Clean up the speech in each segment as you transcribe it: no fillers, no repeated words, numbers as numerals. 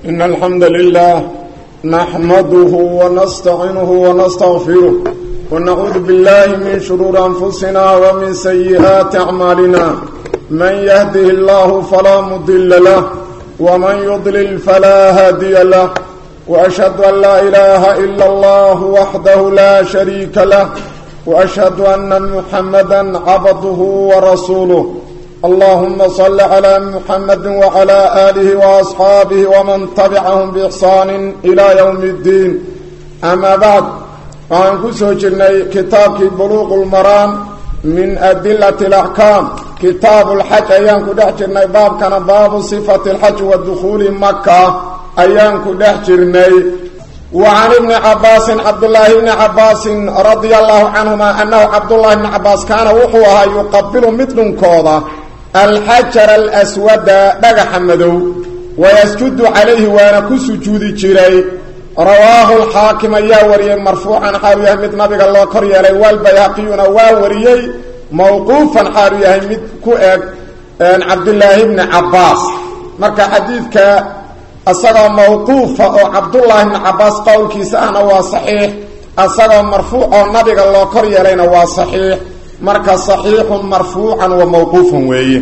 إن الحمد لله نحمده ونستعينه ونستغفره ونعوذ بالله من شرور أنفسنا ومن سيئات أعمالنا من يهده الله فلا مضل له ومن يضلل فلا هادي له وأشهد أن لا إله إلا الله وحده لا شريك له وأشهد أن محمدا عبده ورسوله اللهم صل على محمد وعلى آله وأصحابه ومن تبعهم بإحسان إلى يوم الدين أما بعد فأنكسو جلني كتاب بلوغ المرام من أدلة الأحكام كتاب الحج أيام كده جلني باب كان باب صفة الحج والدخول مكة أيام كده جلني وعن ابن عباس عبد الله بن عباس رضي الله عنهما أنه عبد الله بن عباس كان وحوها يقبل مثل كوضة الحجر الأسود دقح مدو ويسجد عليه وانكو سجود جري رواه الحاكم ياوري مرفوعا حاريه مد نبي الله كريله والبيهقيون واوري موقوفا حاريه مد كؤ عبد الله بن عباس marka xadiidka asaga mawquufa oo Abdullah ibn Abbas qowlkiisa ahna waa sahih asaga marfuuc oo nabiga loo kor yeelayna waa sahih marka sahihun marfuucan wa mawquufun weeye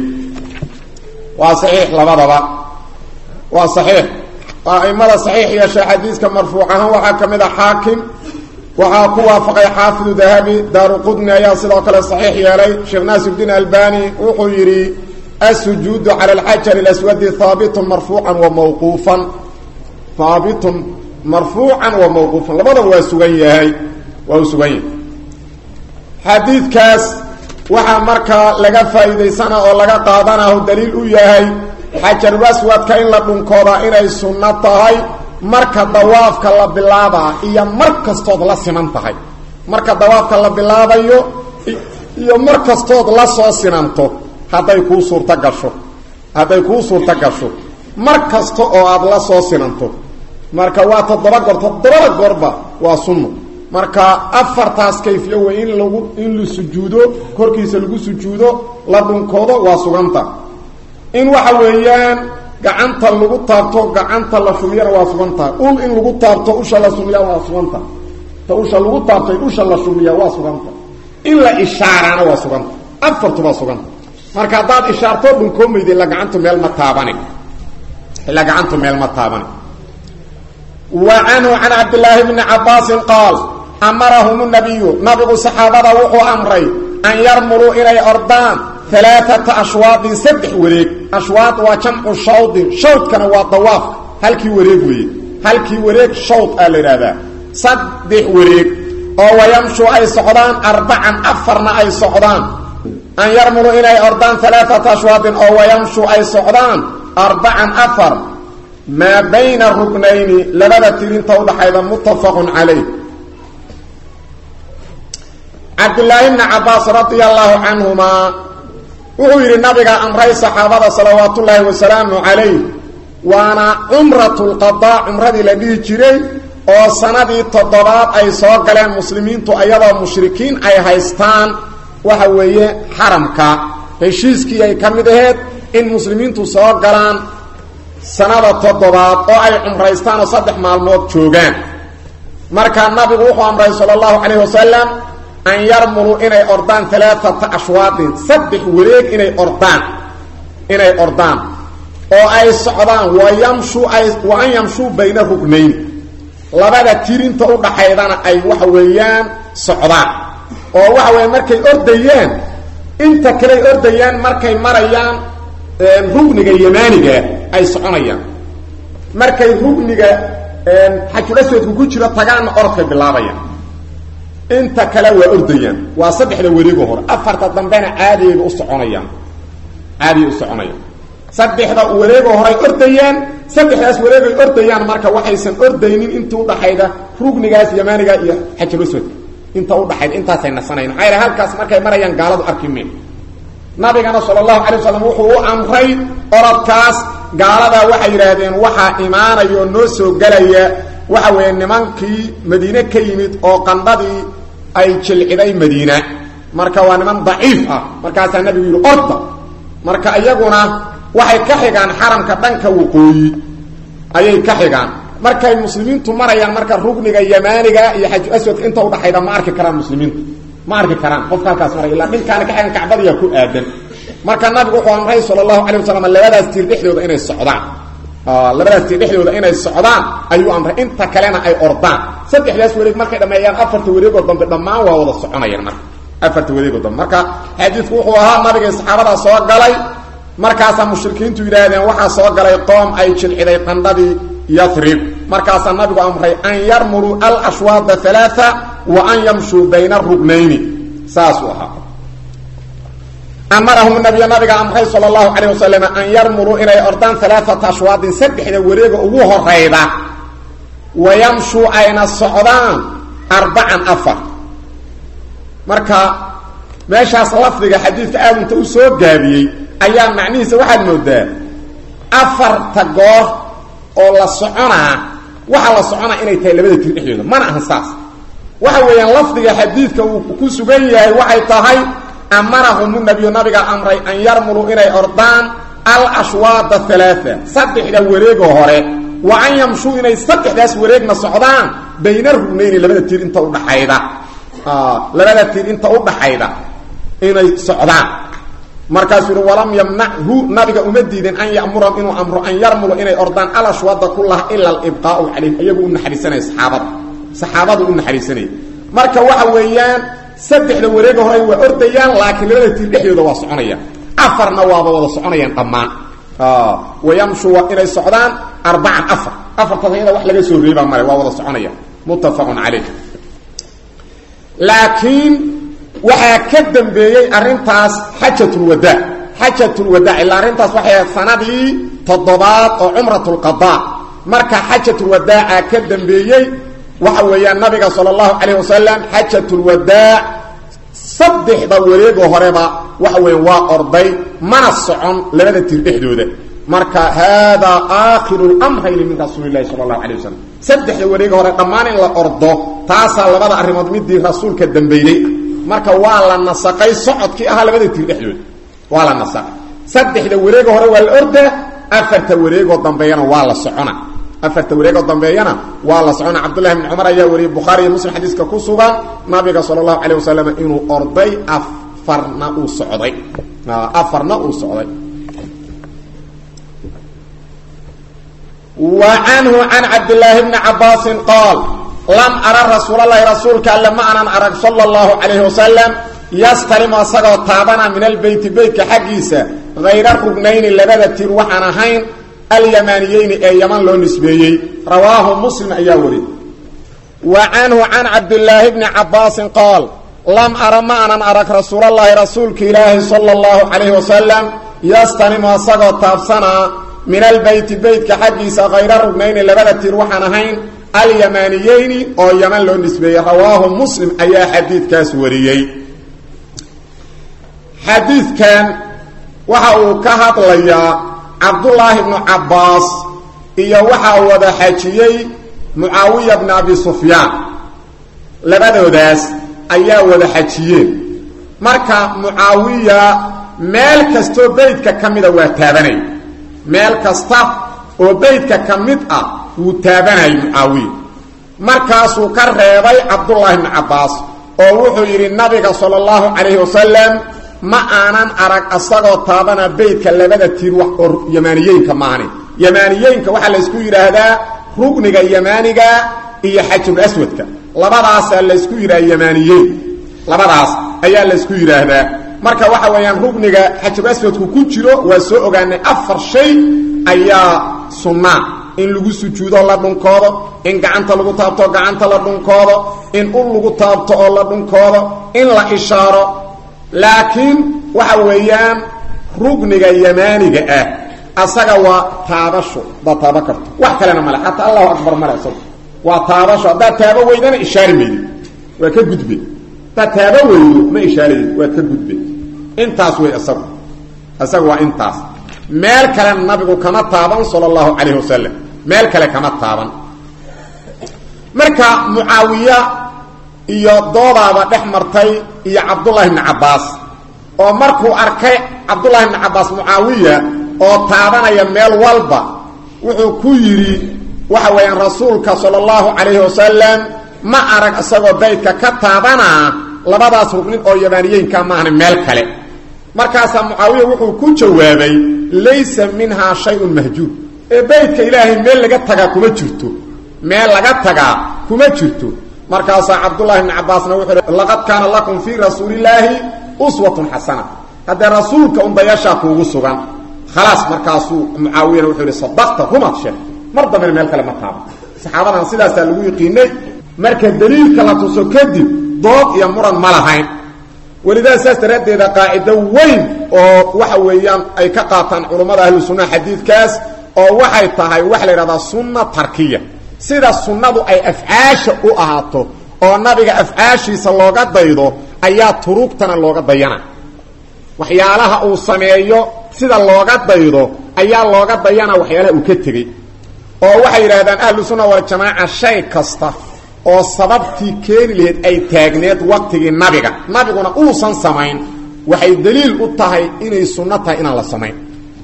waa sahih labadaba waa sahih qaimada sahih ya xadiiska marfuucan waxa kamida xaakim waxa ku waafaqay xaafid dahabi daaruqudni ayaa sidoo kale sahih yeelay sheekh Nasruddin Albani wuxuu yiri السجود على الحجر الأسود ثابت مرفوعا وموقوفا ثابت مرفوعا وموقوفا لبدا هو سغيه وهو سغيه حديث كاس وحا marka laga faa'iideysana oo laga qaadanayo daliil u yahay حجر الأسود ka in la dhunkooda inay sunna tahay marka dawaafka la bilaaba iyo markastood la siman tahay marka dawaafka la bilaabayo iyo markastood la soo sinanto haday ku suurta gasho markasto oo aad la soo sinanto marka waa todoba gorba waa sunno marka afartaas kayfiyo weyn in la sujuudo korkiisa lagu sujuudo la dhunkoodo waa suganta in waxa weeyaan gacanta lagu taabto gacanta la shumiyana waa suganta in lagu taabto usha la shumiya waa suganta usha lagu taabto usha la shumiya waa suganta in la ishaarana waa suganta afartu waa suganta marka hadaad ishaarto dhunkoomeyday la gacantu meel ma taabani وعنه عن عبد الله بن عباس قال أمرهم النبي نبي صحابة وحو أمري أن يرملوا إلى أردان 3 أشواط 7 وريق أشواط وجمع شوط شوط كان وطواف هل كي وريق شوط قال هذا 7 وريق أو يمشوا أي صعدان 4 أفرنا أي صعدان أن يرملوا إلى أردان 3 أشواط أو يمشوا أي صعدان 4 أفر ما بين الركنين لبدا تيرين توضح أيضا متفق عليه عبد الله بن عباس رضي الله عنهما وغير النبي أمري صحابة صلوات الله وسلامه عليه وانا عمرة القضاء عمرة الذي جري oo sanadii toddobaad ay soo galeen muslimiintu ayadoo mushrikiin ay haystaan waxa weeye xaramka heshiiskii ay kamid ahayd in muslimiintu soo galaan sanada toddobaad oo ay umraystaan oo 3 maalmood joogaan marka nabigu wuxuu amray sallallahu alayhi wasallam an yarmulu inay ordaan 3 ashwaadin 3 wareeg inay ordaan oo ay socdaan wa yamshu bayna ruknayn labada tirinta u dhaxaydana ay waxa weeyaan socdaan oo waxa weey markay ordayaan inta kale ordayaan markay marayaan rugniga yamaaniga ay soconayaan markay rugniga xajulasoodku ku jiro tagaan orodka bilaabayaan inta kale waa ordayaan waa 3 wareego hore afarta dambena caadiga u soconayaan 3 wareego hore ordayaan 3 wareego ordayaan marka waxaysan ordaynin inta u dhaxayda rugnigaas yamaaniga iyo xajulasoodka inta u dhaxayd intaas ay nasanayeen ayra halkaas markay marayaan gaaladu arkimeen nabigana sallallahu alayhi wasallam wuxuu amray oradkaas gaalada waxay yiraahdeen waxa iimaanayo noo soo galaya waxa weey nimankii Madiina ka yimid oo qandadii ay jilciday Madiina marka waa niman daciif ah markaas nabigu yiri orda marka ayaguna waxay ka xigaan xaramka dhanka waqooyi ayay ka xigaan markay muslimiintu marayaan marka rugniga yamaaniga iyo xaj aswad inta u dhaxayda ma arki karaan muslimiintu ma arki karaan qofka halkaas maray ilaa dhinkaan ka xigan kacbada ku aadan marka nabigu wuxuu amray sallallahu alayhi wasallam labadaas tiir dhexdooda inay socdaan labadaas tiir dhexdooda inay socdaan ayuu amray inta kalena ay ordaan saddexdaas wareeg markay dhameeyaan afarta wareeg oo dambe dhamaan waa wada soconayaan marka afarta wareeg oo dambe marka xadiisku wuxuu ahaa nabiga saxaabada soo galay markaas mushrikiintu yiraahdeen waxa soo galay qoom ay jilciday qandadii yathrib markaas nabigu amray an yarmuru al ashwad thalatha wa an yamshu bayna ruknayn saasu ahaa أمرهم النبي أمره صلى الله عليه وسلم أن يرمروا إلى أردان 3 أشواط سبحة وريق أبوه الرئيبة ويمشوا أين الصعدان 4 أفر مركا ماشي أصلاف ذلك حديث آمن تأسوه قابي أيام معنيه سواحد مدى أفر تقوه أولا الصعنا وحال الصعنا إنه يتهلبه تلقيه ما نحساس وحاول ينلف ذلك حديث كوكوسو بيه وحي طهي أمرهم النبي أمري أن يرملوا إلى أردان الأشواط 3 صدح إلى وريقه هوري وأن يمشوا إلى صدح داس وريقنا الصعدان بين الرمين لبدا تير انت أرد حيدا لبدا تير انت أرد حيدا إلى الصعدان مركز ولم يمنعه نبي أمدد أن يأمرهم إنه أمر أن يرملوا إلى أردان الأشواط كلها إلا الإبقاء عليه أيقوا أن حريساني صحابة أن حريساني مركز وحويان saddex wareego hore way ordayaan laakiin labada tii dhexdooda waa soconayaan afarna waa wada soconayaan dhamaan wayamshu wa ila socdaan 4 afartayda wax laga soo reebaa mare waa wada soconayaan muttafaqun alayh laakiin waxa ka dambeeyay arintaas xajatul wadaa ila arintaas waxay sanadii 7 oo umratul qadaa marka xajatul wadaa ka dambeeyay waxa weeyaan nabiga sallallahu alayhi wasallam hajjatul wadaa saddexda wareego horeba waxa weeyaan waa orday mana socon labada tir dhexdooda marka hada aakhirul amri min rasuulillahi sallallahu alayhi wasallam saddexda wareego hore dhamaan in la ordo taasa labada arimood midii rasuulka dambeeyay marka waa la nasaqay socodkii aha labada tir dhexdooda waa la nasaqay saddexda wareego hore waa la orda afarta wareego dambeeyana waa la socona أفرت وريق الضمبيانا والله سبحانه عبد الله بن عمر يا وري البخاري ومسلم حديث ككوسوبا نبي صلى الله عليه وسلم إنه أرضي أفرنا وصعدي أفرنا وصعدي وعنه عن عبد الله بن عباس قال لم أرى رسول الله رسولك لما أنا أرى صلى الله عليه وسلم يستلم وصغى طابنا من البيت بيت حقيسة غير الركنين اللي بدأت تروحنا هين اليمانيين اي يمن لو نسبيي رواه مسلم اياوري وعنه عن عبد الله بن عباس قال لم أرى ما أنا أراك رسول الله رسولك إله صلى الله عليه وسلم يستلم وصغى طابسنا من البيت بيت كحديث غير الركنين اللي بدأت تروحنا هين اليمانيين او يمن لو نسبيي رواه مسلم اي حديث كاسوريي حديث كان وحاو كهد ليا عبد الله بن عباس إيا وحا ودا حاجيي معاوية بن أبي سفيان لبدو داس أيا ودا حاجيين مركا معاوية ميل كستو بيتك كميدا واتابني ميل كستا وبيتك كميدا واتابني معاوية مركا سوكر ريبي عبد الله بن عباس ووحو يري النبي صلى الله عليه وسلم ما aanan arag asagoo taabana beedka labada tiir wax or yamaaniyeenka maani yamaaniyeenka waxa la isku yiraahdaa rugniga yamaaniga iyo xajul aswadka labadaas la isku yiraahdaa yamaaniyeen labadaas ayaa la isku yiraahdaa marka waxa weeyaan rugniga xajul aswadku ku jiro waa soo ogaanay afar shay ayaa sunna in lagu sujuudo la dhunkoodo in gacanta lagu taabto gacanta la dhunkoodo in ul lagu taabto oo la dhunkoodo in la ishaaro laakiin waxa weeyaan rugniga yamaaniga asaga waa taabasho da taaba karto wax kale ma laha hatta Allahu akbar ma laha waa taabasho da taaba weydana ishaari meeyay waa ka gudbay da taaba weydo ma ishaari waa ka gudbay intaas way asaga waa intaas meel kale nabigu kama taaban sallallahu alayhi wasallam meel kale kama taaban marka Muawiya iyo doodaaba dhex martay iyo Abdullah ibn Abbas oo markuu arkay Abdullah ibn Abbas Muawiya oo taabanaya meel walba wuxuu ku yiri waxa weeyaan rasuulka sallallahu alayhi wasallam ma arag asagoo baydka ka taabana labadaas ruknin oo yabaaniyeenka ma ahan meel kale markaas Muawiya wuxuu ku jawaabay laysa minha shay'un mahjur ee baydka ilaahay meel laga taga kuma jirto meel laga taga kuma jirto markaas Abdullah ibn Abbasna wuxuu laqad kana lakum fi rasuulillahi uswatun hasana hada rasuulka dayasha kuugu sugan خلاص markaasuu Muawiya wuxuu sadaqta huma shay marda meel kale ma taabo saxaabadan sidaas lagu yaqiinay marka daliilka la tuso kadib dood iyo muran ma lahayn walidaa saas taradeeda qaacida weyn oo waxa weeyaan ay ka qaataan culimada ahlu sunnah xadiidkaas oo waxay tahay wax la yiraahdo sunna tarkiya sida sunnadu ay afcaasha u ahaato oo nabiga afcaashiisa looga daydo ayaa turugtana looga dayana waxyaalaha uu sameeyo sida looga daydo ayaa looga dayana waxyaalaha uu ka tagay oo waxay yiraahdaan ahlu sunna wal jamaa shay kasta oo sababtii keeni lahayd ay taagneed waqtigii nabiguna uusan samayn waxay daliil u tahay inay sunno tahay inaan la samayn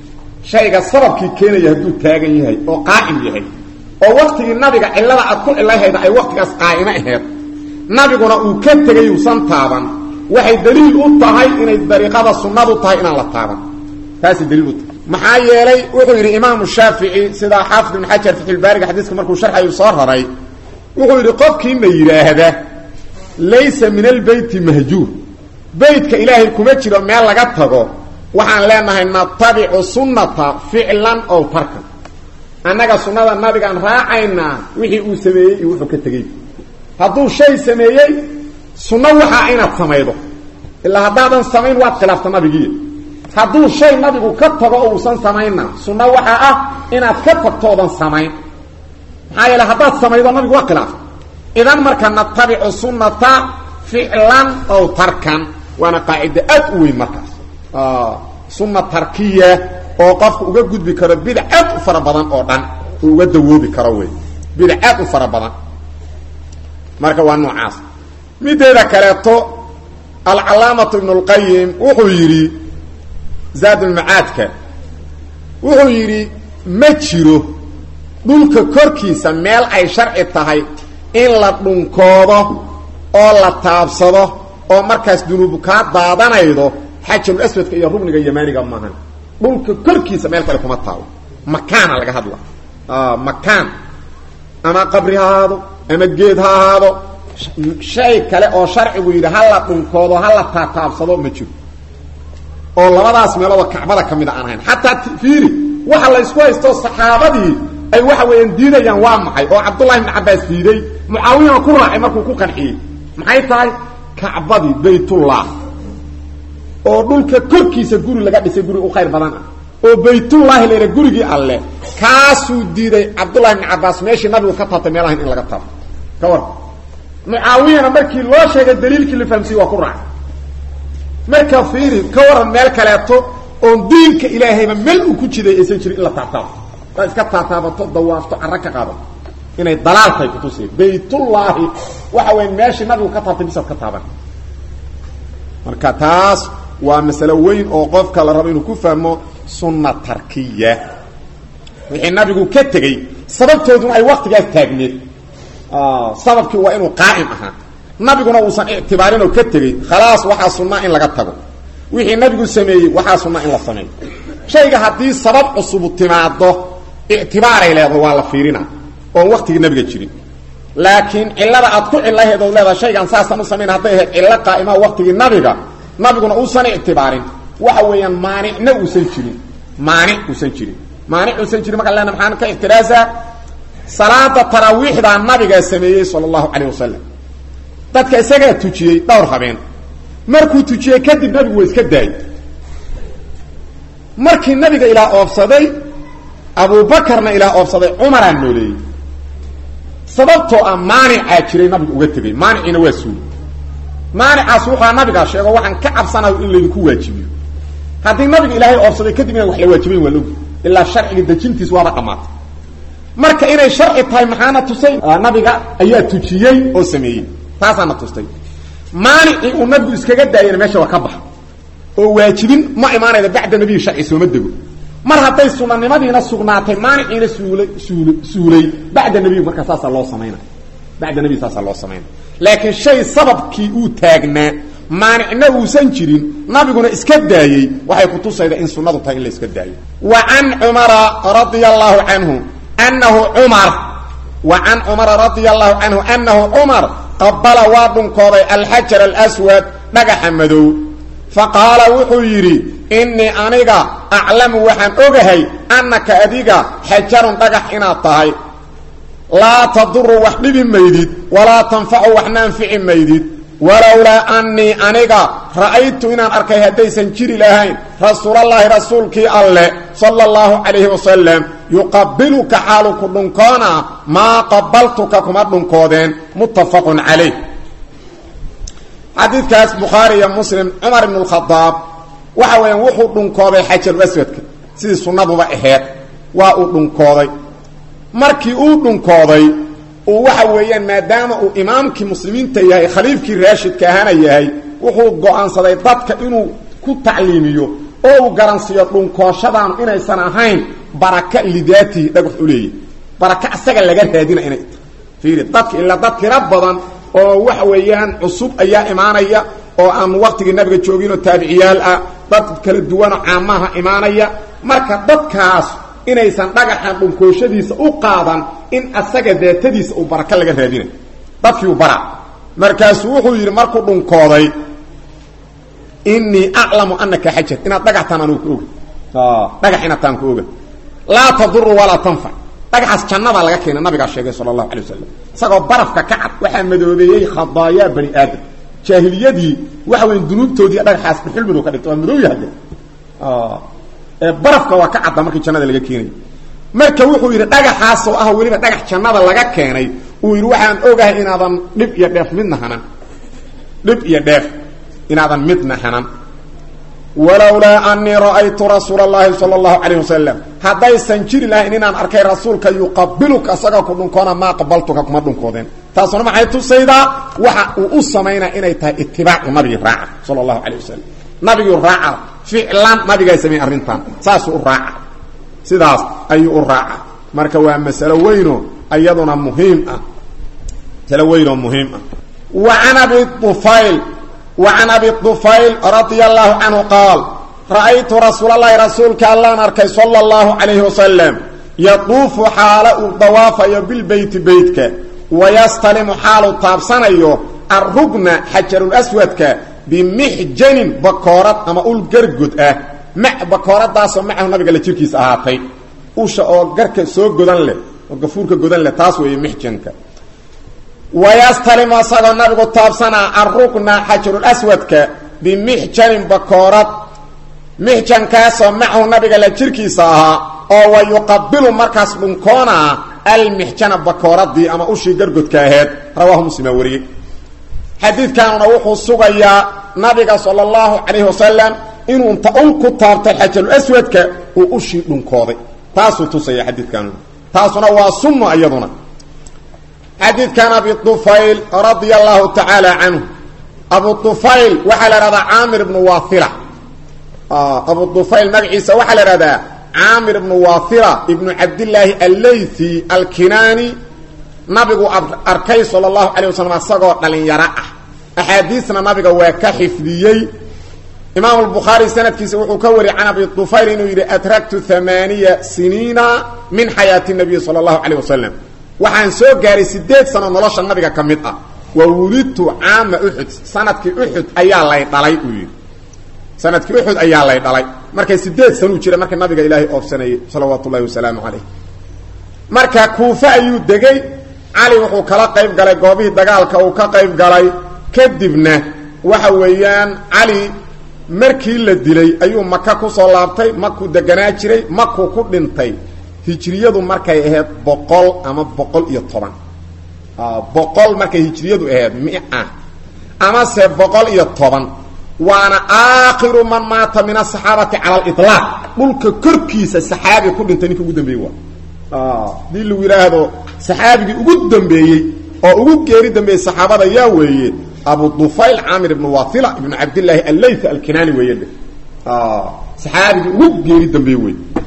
shayga sababkii keenaya haduu taagan yahay oo qaa'im yahay oo waqtigii nabiga cilada aad ku ilaaheeda ay waqtigaas qaa'ima ahayd nabiguna uu ka tagay uusan taaban waxay daliil u tahay inay dariiqada sunnadu tahay inaan la taaban taasi daliil u tahay maxaa yeelay wuxuu yiri imaam Shaafici sida Xaafid ibn Hajar fi al-Baari xadiiska markuu sharxayo soo raray wuxuu yiri qofkii ma yiraahda laysa min al-bayt mahjur baytka ilaahi kuma jiro meel laga tago waxaan leenahay natabi'u sunnata fi'lan aw tarkan anaga sunnada nabiga aan raacayna wixii uu sameeyay iyo wuxuu ka tagay hadduu shay sameeyay sunna waxa inaad sameeydo illa hadaadan sameyn waad khilaafta nabiga hadduu shay nabigu ka tago oo uusan sameeyna sunna waxa ah inaad ka tagtoodan sameyn maxaa yeelay haddaad sameeydo nabigu waa khilaaf idan marka natabi'u sunnata fi'lan aw tarkan wana qaa'ida aad u weyn markaas sunna tarkiya oo qofku uga gudbi karo bid'ad u fara badan oo dhan uu uga dawoobi karo way bid'ad u fara badan marka waa noocaas mideeda kaleeto al-allamah ibn al-qayyim wuxuu yiri zaad al-ma'aadka wuxuu yiri ma jiro dhulka korkiisa meel ay sharci tahay in la dhunkoodo oo la taabsado oo markaas dunuub ka daadanaydo xajul aswadka iyo rugniga yamaaniga maahan dhulka korkiisa meel kale kuma taalo makaan laga hadla makaan ama qabri haado ama geed haado shay kale oo sharcigu yiri hal dhunkoodo hal taabsado ma jiro oo labadaas meelood Kaabada kamid aan ahayn hatta fiiri waxa la isku haysto saxaabadii ay waxa weeyaan diidayaan waa maxay oo Abdullah ibn Abbas diiday Muawiya ku raacay markuu ku qanciyay maxay tahay Kaabadi baytullah oo dhulka korkiisa guri laga dhisay guri u khayr badan oo baytullah leeyahay gurigi alle kaasuu diiday Abdullah ibn Abbas meeshii nabigu ka taabtay meelahan in laga taabto ka war Muawiya markii loo sheegay daliilkii la fahamsiyo waa ku raacay marka fiiri ka waran meel kaleeto oo diinka ilaahayba meel uu ku jiday aysan jirin illa taabtaab iska taabtaabato dawaafto araka qaado inay dalaaltay ku tusay baytullah waxa weyn meeshii nabigu ka taabtay bisad ka taaban marka taas waa mas'alo weyn oo qofka la rabo inuu ku fahmo sunna tarkiya wixii nabigu ka tagay sababtoodu ay waqtigaas taagneed sababkii waa inuu qaa'im ahaa nabiguna uusan i'tibaarin oo ka tagay khalaas waxa sunna in laga tago wixii nabigu sameeyay waxa sunna in la sameeyo shayga hadii sabab cusub timaado i'tibaaray leedahay waa la fiirina oo waqtiga nabiga jirin laakiin cilada aad ku cilaheedo leedahay shaygan saasan u sameeyay haday ahayd cilla qaa'ima waqtiga nabiguna uusan i'tibaarin waxa weeyaan maanicna uusan jirin maanic uusan jirin marka leena maxaan ka ihtiraaza salaada tarawiixda nabiga sameeyay sallallahu alayhi wasallam dadka isaga tujiyay dhowr habeen markuu tujiyay kadib nabigu iska daayay markii nabiga ilaa oofsaday Abu Bakarna ilaa oofsaday Umar aan nooleeyay sababtoo maanica jiray nabigu uga tagay maanicina waa suul maanicaas wuxuu nabiga sheego waxaan ka cabsanayo in la ku waajibiyo hadii nabiga ilaahay oofsaday kadib in wax la waajibin waa loo illa sharciga dajintiis waa dhaqamaad marka inay sharci tahay maxaana tusay nabiga ayaa tujiyay oo sameeyay taasana tustay maanici uu nabigu iskaga daayay meesha waa ka bax oo waajibin ma iimaanayda bacda nabiga sharci soo ma dego mar hadday sunanimadiina sugnaatay maaniciina suulay bacda nabiga marka saasa loo sameeyna bacda nabiga saasa loo sameeyna laakiin shay sababkii uu taagnaa maanicna uusan jirin nabiguna iska daayay waxay ku tusayda in sunnadu tahay in la iska daayo wa an umara radiyallahu anhu annahu umar wa an umar radiyallahu anhu annahu umar qabala wadun qawai al-hajar al-aswad dhagaxa madow faqala wuxuu yiri inni aniga a'lamu waxaan ogahay annaka adiga hajarun dhagax inaad tahay la tadurru wax dhibi maydid wala tanfa'u wax naanfici maydid walawla anni aniga ra'aytu inaan arkay hadaysan jiri lahayn rasuulullaahi rasuulkii alle sallallahu alayhi wasallam yuqabbiluka haluku dunkoona ma qabbaltuka kuma dunkoodeen muttafaqun alayh hadithkaas bukhari iyo muslim umar ibn al-khattab waxa weeyaan wuxuu dhunkooday xajar aswadka sidii sunnaduba ahayd waa uu dhunkooday markii uu dhunkooday oo waxa weeyaan maadaama uu imaamkii muslimiinta yahay khaliifkii raashidka ahana yahay wuxuu go'aansaday dadka inuu ku tacliimiyo oo uu garansiyo dhunkooshadaan inaysan ahayn baraka lidaati dhagax u leeyahay baraka asaga laga raadina inay fiiri dadka illa dadka badan oo waxa weeyaan cusub ayaa imaanaya oo aan waqtigii nabiga joogin oo taabiciyaal ah dad kala duwan oo caamaha imaanaya marka dadkaas inaysan dhagaxan dhunkooshadiisa u qaadan in asaga daatadiisa uu baraka laga raadinayo dadkii uu bara markaas wuxuu yiri markuu dhunkooday inni a'lamu annaka hajar ina dhagaxtan aanu ku og dhagaxina taan ku og la tadur wala tanfa dhagaxas jannada laga keenay nabiga sheegay sallallahu alayhi wasallam sagoo barafka ka cad waxa madoobeeyay khadaaya bani aadam jahiliyadii waxa weyn dunuubtoodii dhagaxaas bixil madow ka dhigto madow yahay barafka waa ka cad markii jannada laga keenay marka wuxuu yiri dhagaxaas oo ah waliba dhagax jannada laga keenay uu yiri waxaan ogahay inaadan dib iyo dheef midna hanan dib iyo dheef inaadan midna hanan walawla anni ra'aytu rasuulallahi sallallahu alayhi wasallam haday sanjiri lahayn inaan arkay rasuulka yuqabbiluka asaga ku dhunkoona ma qabaltuka kuma dhunkoodeen taasuna maxay tusaydaa waxa uu u sameeyna inay tahay ittibaacu nabiga raaca sallallahu alayhi wasallam nabiga raaca ficlan nabiga sameey arintan saas u raaca sidaas ayuu u raaca marka waa mas'alo weyno ayaduna muhiim ah talaweyno muhiim ah wa ana bi tufail وعن أبي الطفيل رضي الله عنه قال رأيت رسول الله رسولك الله نركي صلى الله عليه وسلم يطوف حال الضواف بالبيت بيتك ويستلم حال طابسانيو الركن حجر الأسود بمحجن بكورة أما أقول قرقود مع بكورة داسو معه النبي قال لتركيس أهاتي وشا أو قرق سوق قدن له وقفورك قدن له تاسوي محجنك ويستلم صلى النبي طابسنا الركن حجر الأسود بمحجن بكورة محجن كاسو معه النبي قال لتركيس أو ويقبل مركز بنكونا المحجن بكورة دي أما أشي قرقود كاهد رواه مسلم وري حديث كان روحه السوغيا نبي صلى الله عليه وسلم إنه انت أنكو طابت الحجر الأسود وأشي بنكوضي تاسو تصيح حديث كان تاسو نوا سمو أيضنا حديث كان أبي الطفيل رضي الله تعالى عنه أبو الطفيل وحل رضا عامر بن واثرة أبو الطفيل مقعيس وحل رضا عامر بن واثرة ابن عبد الله الليثي الكناني نبي أركي صلى الله عليه وسلم الصغر لن يرى أحاديثنا نبي وكحفظيي إمام البخاري سنة كيس وكوري عن أبي الطفيل إنه أتركت 8 سنين من حياة النبي صلى الله عليه وسلم وحان سو غاري 8 سنه نولش النبي كميد وولدت عام احد سنه احد ايا لا دلاي وي سنه احد ايا لا دلاي markay 8 sano jira markay nabiga ilaahay oofsanay sallallahu alayhi wasallam marka kuufa ayuu degay ali wuxuu kala qayb galay goobihii dagaalka uu ka qayb galay kadibna waxa weeyaan ali markii la dilay ayuu Makka ku soo laabtay Makku deganaa jiray Makku ku dhintay hijriyadu markay ahayd 100 ama 110 100 markay hijriyadu ahayd 100 ama se 110 وانا آخر من مات من الصحابة على الإطلاق ملك كركيس الصحابي كل انتني كقدم بيوا دي اللي ويراهدو صحابي قدم بيه او قد قريدم بيه الصحابة ياوي أبو الطفيل عامر بن واثلة بن عبد الله الليث الكناني ويده صحابي قد قريدم بيه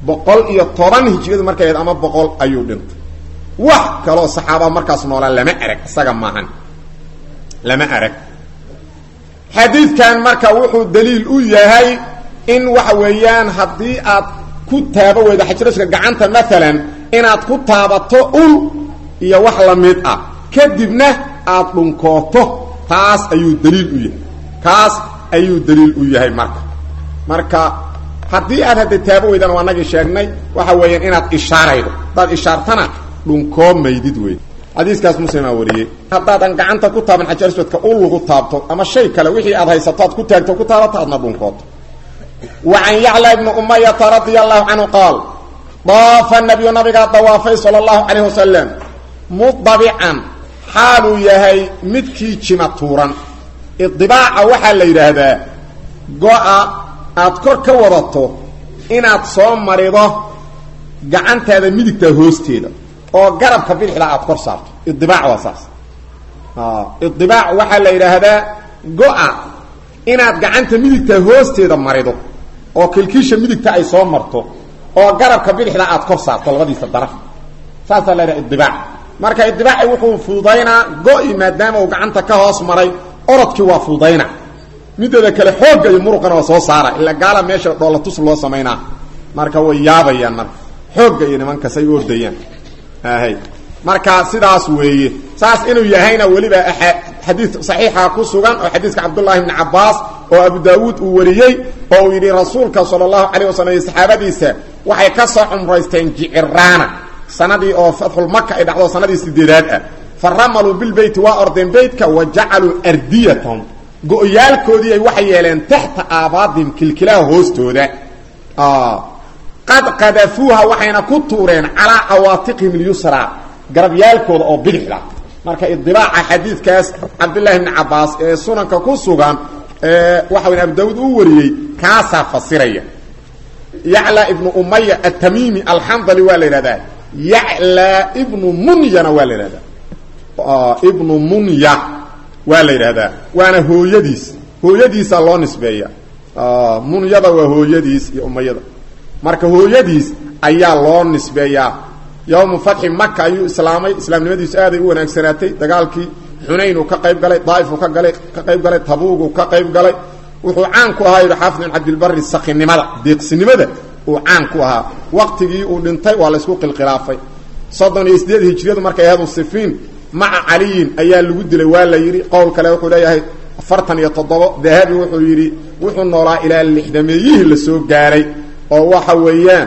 110 hijriyadu markay ahayd ama 100 ayuu dhintay wax kaloo saxaaba markaas noolaa lama arag isaga maahan lama arag xadiidkan marka wuxuu daliil u yahay in waxa weeyaan haddii aad ku taabo weydo xajrashka gacanta maalan inaad ku taabato ul iyo wax la mid ah kadibna aad dhunkooto taas ayuu daliil u yahay kaas ayuu daliil u yahay marka haddii aad hadda taabo weydana waa nagii sheegnay waxa weeyaan inaad ishaaraydo hadaad ishaartana dhunkoo maydid weyd xadiiskaas muslimaa wariyey haddaadan gacanta ku taaban xajar aswadka ul lagu taabto ama shay kale wixii aad haysato aad ku taagto ku taabato aadna dhunkooto وعن يعلى بن أمية رضي الله عنه قال طاف النبي نبيغا طوافي صلى الله عليه وسلم مضبعا حال يهي مدكي جمطورا الضباع وحال ليرهدا قاء أذكر كوضته إن أتصوم مريضة قعنت هذا مدكتا هوستيدا oo garabka bidixda aad kor saarto idibaac wasaas idibaac waxa la yiraahdaa go'a inaad gacanta midigta hoosteeda marido oo kilkiisha midigta ay soo marto oo garabka bidixda aad kor saarto labadiisa daraf saas la yiraahdaa idibaac marka idibaac wuxuu fududaynaa go'i maadaama uu gacanta ka hoos maray orodkii waa fududaynaa midada kale xoogga iyo muruqana waa soo saara ila gaala meesha dhoolatus loo sameeyna marka way yaabayaan marka xoogga iyo nimanka say ordayaan هاي marka sidaas weeye saas inuu yahayna waliba hadith saxiixa ku sugan oo xadiiska Abdullah ibn Abbas oo Abu Daawud uu wariyay oo yiri rasuulka sallallahu alayhi wasallam saxaabadiisa waxay ka soo umraysteen Ji'irana sanadii oo fathul Makkah ay dhacdo sanadii 8aad ah faramalu bil bayt wa ardin baytka wa ja'alu ardiyatan go'yaalkoodii ay waxay yeeleen tahta aabadim kilkilaha hoostooda قد قذفوها وحين كتورين على عواتقهم اليسرى قرب يالكود او بدخلا marka idibaac xadiis kaas Abdullah ibn Abbas ee sunanka ku sugan waxa uu Abu Daawud uu wariyay kaasa fasiraya Ya'la ibn Umayya at-Tamimi al-Hamdali wala yirahdaa Ya'la ibn Munya wala yirahdaa ibn Munya wala yirahdaa waana hooyadiisa loo nisbeeyaa Munyada waa hooyadiis iyo Umayyada marka hooyadiis ayaa loo nisbeeyaa yawm fath Makkah ayuu islaamnimadiisu aad ay u wanaagsanaatay dagaalkii Hunayn uu ka qayb galay Daif uu ka qayb galay Tabuk uu ka qayb galay wuxuu caan ku ahaa Xaafid ibn Abd al-Barr saqinimada deeqsinimada uu caan ku ahaa waqtigii uu dhintay waa la isku qilqilaafay 38 hijriyadu markay ahayd Sifiin ma'a Ali ayaa lagu dilay waa la yiri qowl kale wuxuu leeyahay 47 dahabi wuxuu yiri wuxuu noolaa ilaa 60 la soo gaaray oo waxa weeyaan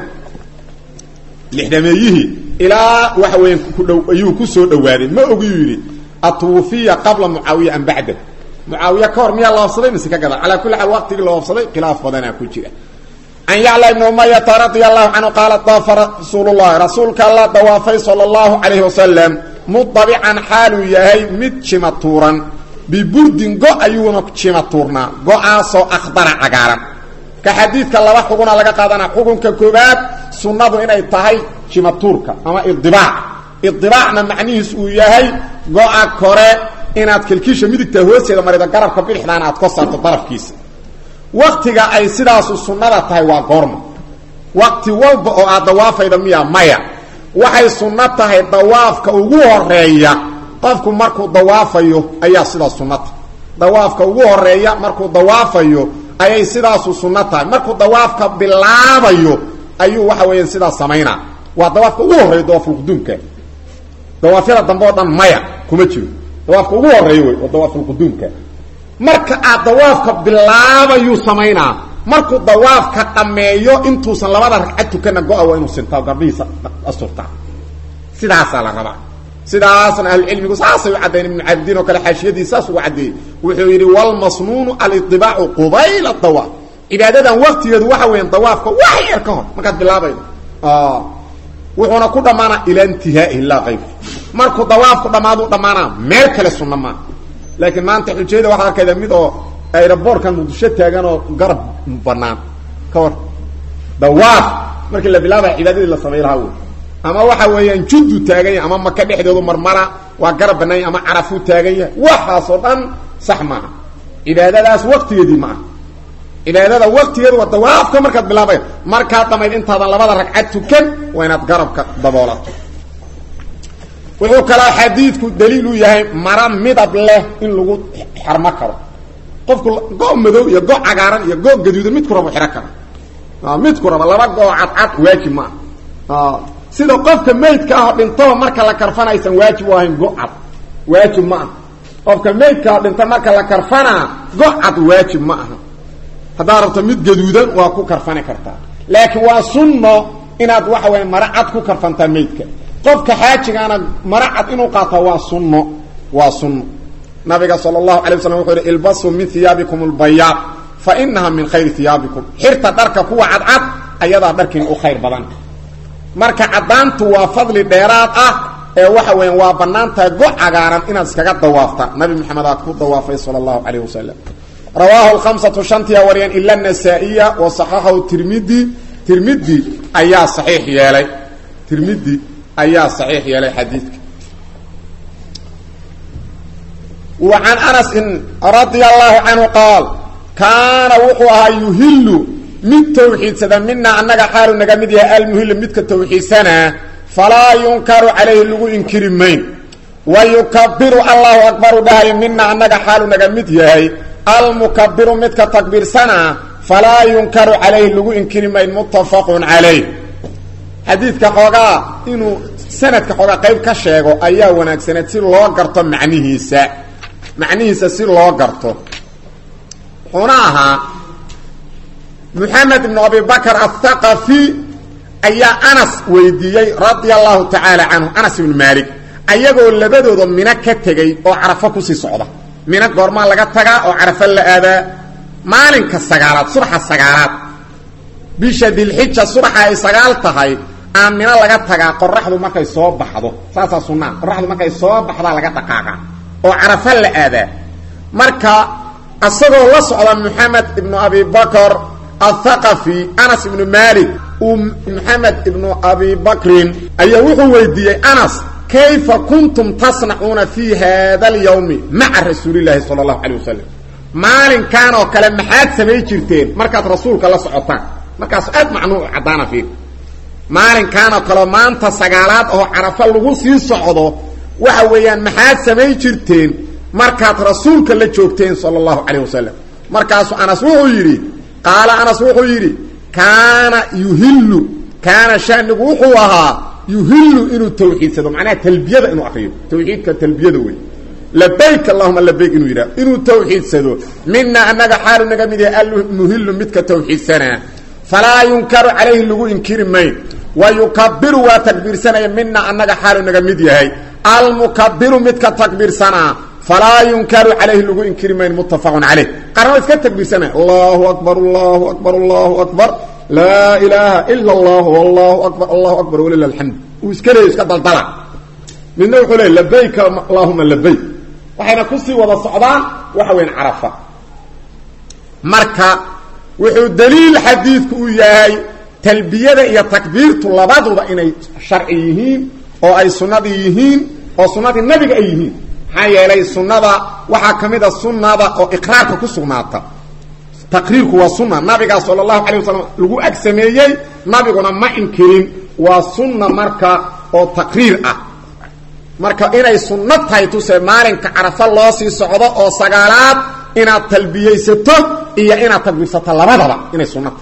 lixdameeyihii ilaa waxa weeyaan ku dhow ayuu ku soo dhawaaday ma ogi yiri atwufiya qabla Muawiya an ba'da Muawiya ka hor miya la wafsaday mise ka gada ala kulli hal waqti la wafsaday khilaaf badana ku jira an Ya'la ibn Umayyah radiyallahu anhu qala tafa rasuulka Allah tawafay sallallahu alayhi wasallam mutabi'an halu yahay mid chimaturan bi burdin go ayuuna chimaturna go aaso akhdara cagaaran كحديث الله حكمنا لك قادنا حكم ككوبات سنة إنay tahay jimaturka ama idibaaعna macnihiisu uu yahay go'a kore inaad kilkiisha midigta hoosteeda marida garabka bidixdana aad ka saarto darafkiisa waqtiga ay sidaas sunnada tahay waa goorma waqti walba oo aad dawaafayda miya maya waxay sunnad tahay dawaafka ugu horeeya qofku markuu dawaafayo ayaa sidaas sunnada dawaafka ugu horeeya markuu dawaafayo ayay sidaas sunnata markuu dawaafka bilaabayo ayuu waxa weeyaan sidaas sameeyna waa dawaafka ugu horeeyo dawaafka qudumka dawaafyada dambe oo dhan maya kuma jiro dawaafka ugu horeeyo waa dawaafka qudumka marka aad dawaafka bilaabayo sameeyna markuu dawaafka dhameeyo intuusan labada ragcad tukana go'a waa inuu sintaa garbiisa asturta sidaas la rabaa sidaasna al-ilmi saasay cadeen ibn Abdin oo kala xashiyadiisa soo cadeey wuxuu yiri wal masnuun al-ittiba'u qubayl at-tawaf ibadadan waqtigeedu waxa weyn tawaafka wax yar ka hor markaad bilaabaydo wuxuuna ku dhamaana ila intihaa'i la qayb markuu tawaafku dhamaado dhamaana meel kale sunna ma laakiin maanta xujeeda waxa arkayda mid oo aeroportkan Muqdisho taagan oo garab banaan ka hor tawaaf markii la bilaabay ibadadii la sameeyay ama waxa weeyaan jiddu taagay ama Makka dhexdeedu marmara waa garab banay ama Arafu taagay waxa soo dhan sax ma ibadadaas waqtigeedii ma cibaadada waqtigeedu waa dawaafka markaad bilaabay markaad dhamayd intaadan labada ragcad tukan waa inaad garabka daboolato wuxuu kaloo xadiidku daliil u yahay mara midab leh in lagu xarma karo qofku go madow iyo go cagaaran iyo go gaduudan mid ku rabo xira karo mid ku rabo laba go cad waajib ma sida qofka meydka ah dhinto marka la karfanaysan waajib waahin go cad waajib ma qofka meydka ah dhinto marka la karfana go cad waajib ma aha hadaa rabto mid gaduudan waa ku karfani kartaa laakiin waa sunno inaad waxa weey mara cad ku karfantaa meydka qofka xaajigaana mara cad inuu qaato waa sunno nabiga sallallahu alayhi wasallam wuxuu yiri ilbasu min thiyabikum albayad fa innaha min khayri thiyabikum xirta dharka kuwa cad ayada dharkiin u khayr badan marka cadaantu waa fadli dheeraad ah ee waxa weyn waa banaanta go cagaaran inaad iskaga dawaafta nabi maxamed aad ku dawaafay sallallahu alayhi wasallam rawahu al-khamsatu shantiya wariyan illa an-nasaa'iya wa sahahahu tirmidhi ayaa sahih yeelay tirmidhi ayaa sahih yeelay xadiidka wa an anas radiyallahu anhu qaal kaana wuxuu yuhillu mid tawxiidsada minna annaga xaalu naga mid yahay almuhil midka tawxiidsana falaa yunkaru calayhi lagu inkiri mayn wa yukabbiru allahu akbar dhahay minna annaga xaalu naga mid yahay almukabbiru midka takbiirsana falaa yunkaru calayhi lagu inkiri mayn muttafaqun calayh xadiidka xoogaa inuu sanadka xoogaa qayb ka sheego ayaa wanaagsaneed si loo garto macnihiisa si loo garto xunaha محمد بن أبي بكر الثقفي أيا أنس ويديي رضي الله تعالى عنه أنس بن مالك أيقول لبدو منك كتغي أو عرفكو سي صعودة منك قرمان لغا تغا أو عرف اللآذا مالك السقالات صبح السقالات بشد الحجة صبح أي سقالتهاي آمنا لغا تغا قرحضو مكا يصوب بحضو ساسا سنة قرحضو مكا يصوب بحضا لغا تقاقا أو عرف اللآذا مركا أصدر الله صعودة محمد بن أبي بكر الثقفي أنس بن مالك ومحمد بن أبي بكر أيوه ويدي أنس كيف كنتم تصنعون في هذا اليوم مع رسول الله صلى الله عليه وسلم مالين كانوا كلام محاد سميجرتين مركز رسولك الله سعطان مركز أد معنوع عدانا فيه مالين كانوا كلمان تسقالات أو عرف اللغوصي صعوده وحويان محاد سميجرتين مركز رسولك اللي جوكتين صلى الله عليه وسلم مركز أنس وحيري قال أنس وحيري كان شأنه وحوها يهل إنه التوحيد سيده معناه تلبية إنه أخير توحيد كتلبية دوي لبيك اللهم لبيك إنه يرى إنه التوحيد سيده منا أنك حال أنك مدي قال له مهل متك توحيد سنة فلا ينكر عليه اللغو إنكر مين ويكبر وتكبير سنة منا أنك حال أنك مدي هاي المكبر متك تكبير سنة فلا ينكر عليه اللغو إنكر مين متفق عليه قرروا إسكت تكبير سنة الله أكبر الله أكبر الله أكبر لا إله إلا الله والله أكبر ولله الحمد وإسكت الضلع من نوع حلين لبيك اللهم لبيك وحين كسي وضع الصعبان وحوين عرفة مركة وحو دليل حديث كوياي تلبية إيا تكبير طلبات وضعين شرعيين أو أي سناديين أو سناد النبي أيهين هاي إلي السنة وحاكمد السنة أو إقرارك كسوناتا تقريرك والسنة النبي صلى الله عليه وسلم لغو أكسميي نبي قلنا ما إنكرين والسنة مركة أو تقرير مركة إنay sunnad tahay tusay maalinka Carafa loo sii socdo oo sagaalaad inaad talbiyeysato iyo inaad takbiirsato labadaba inay sunnad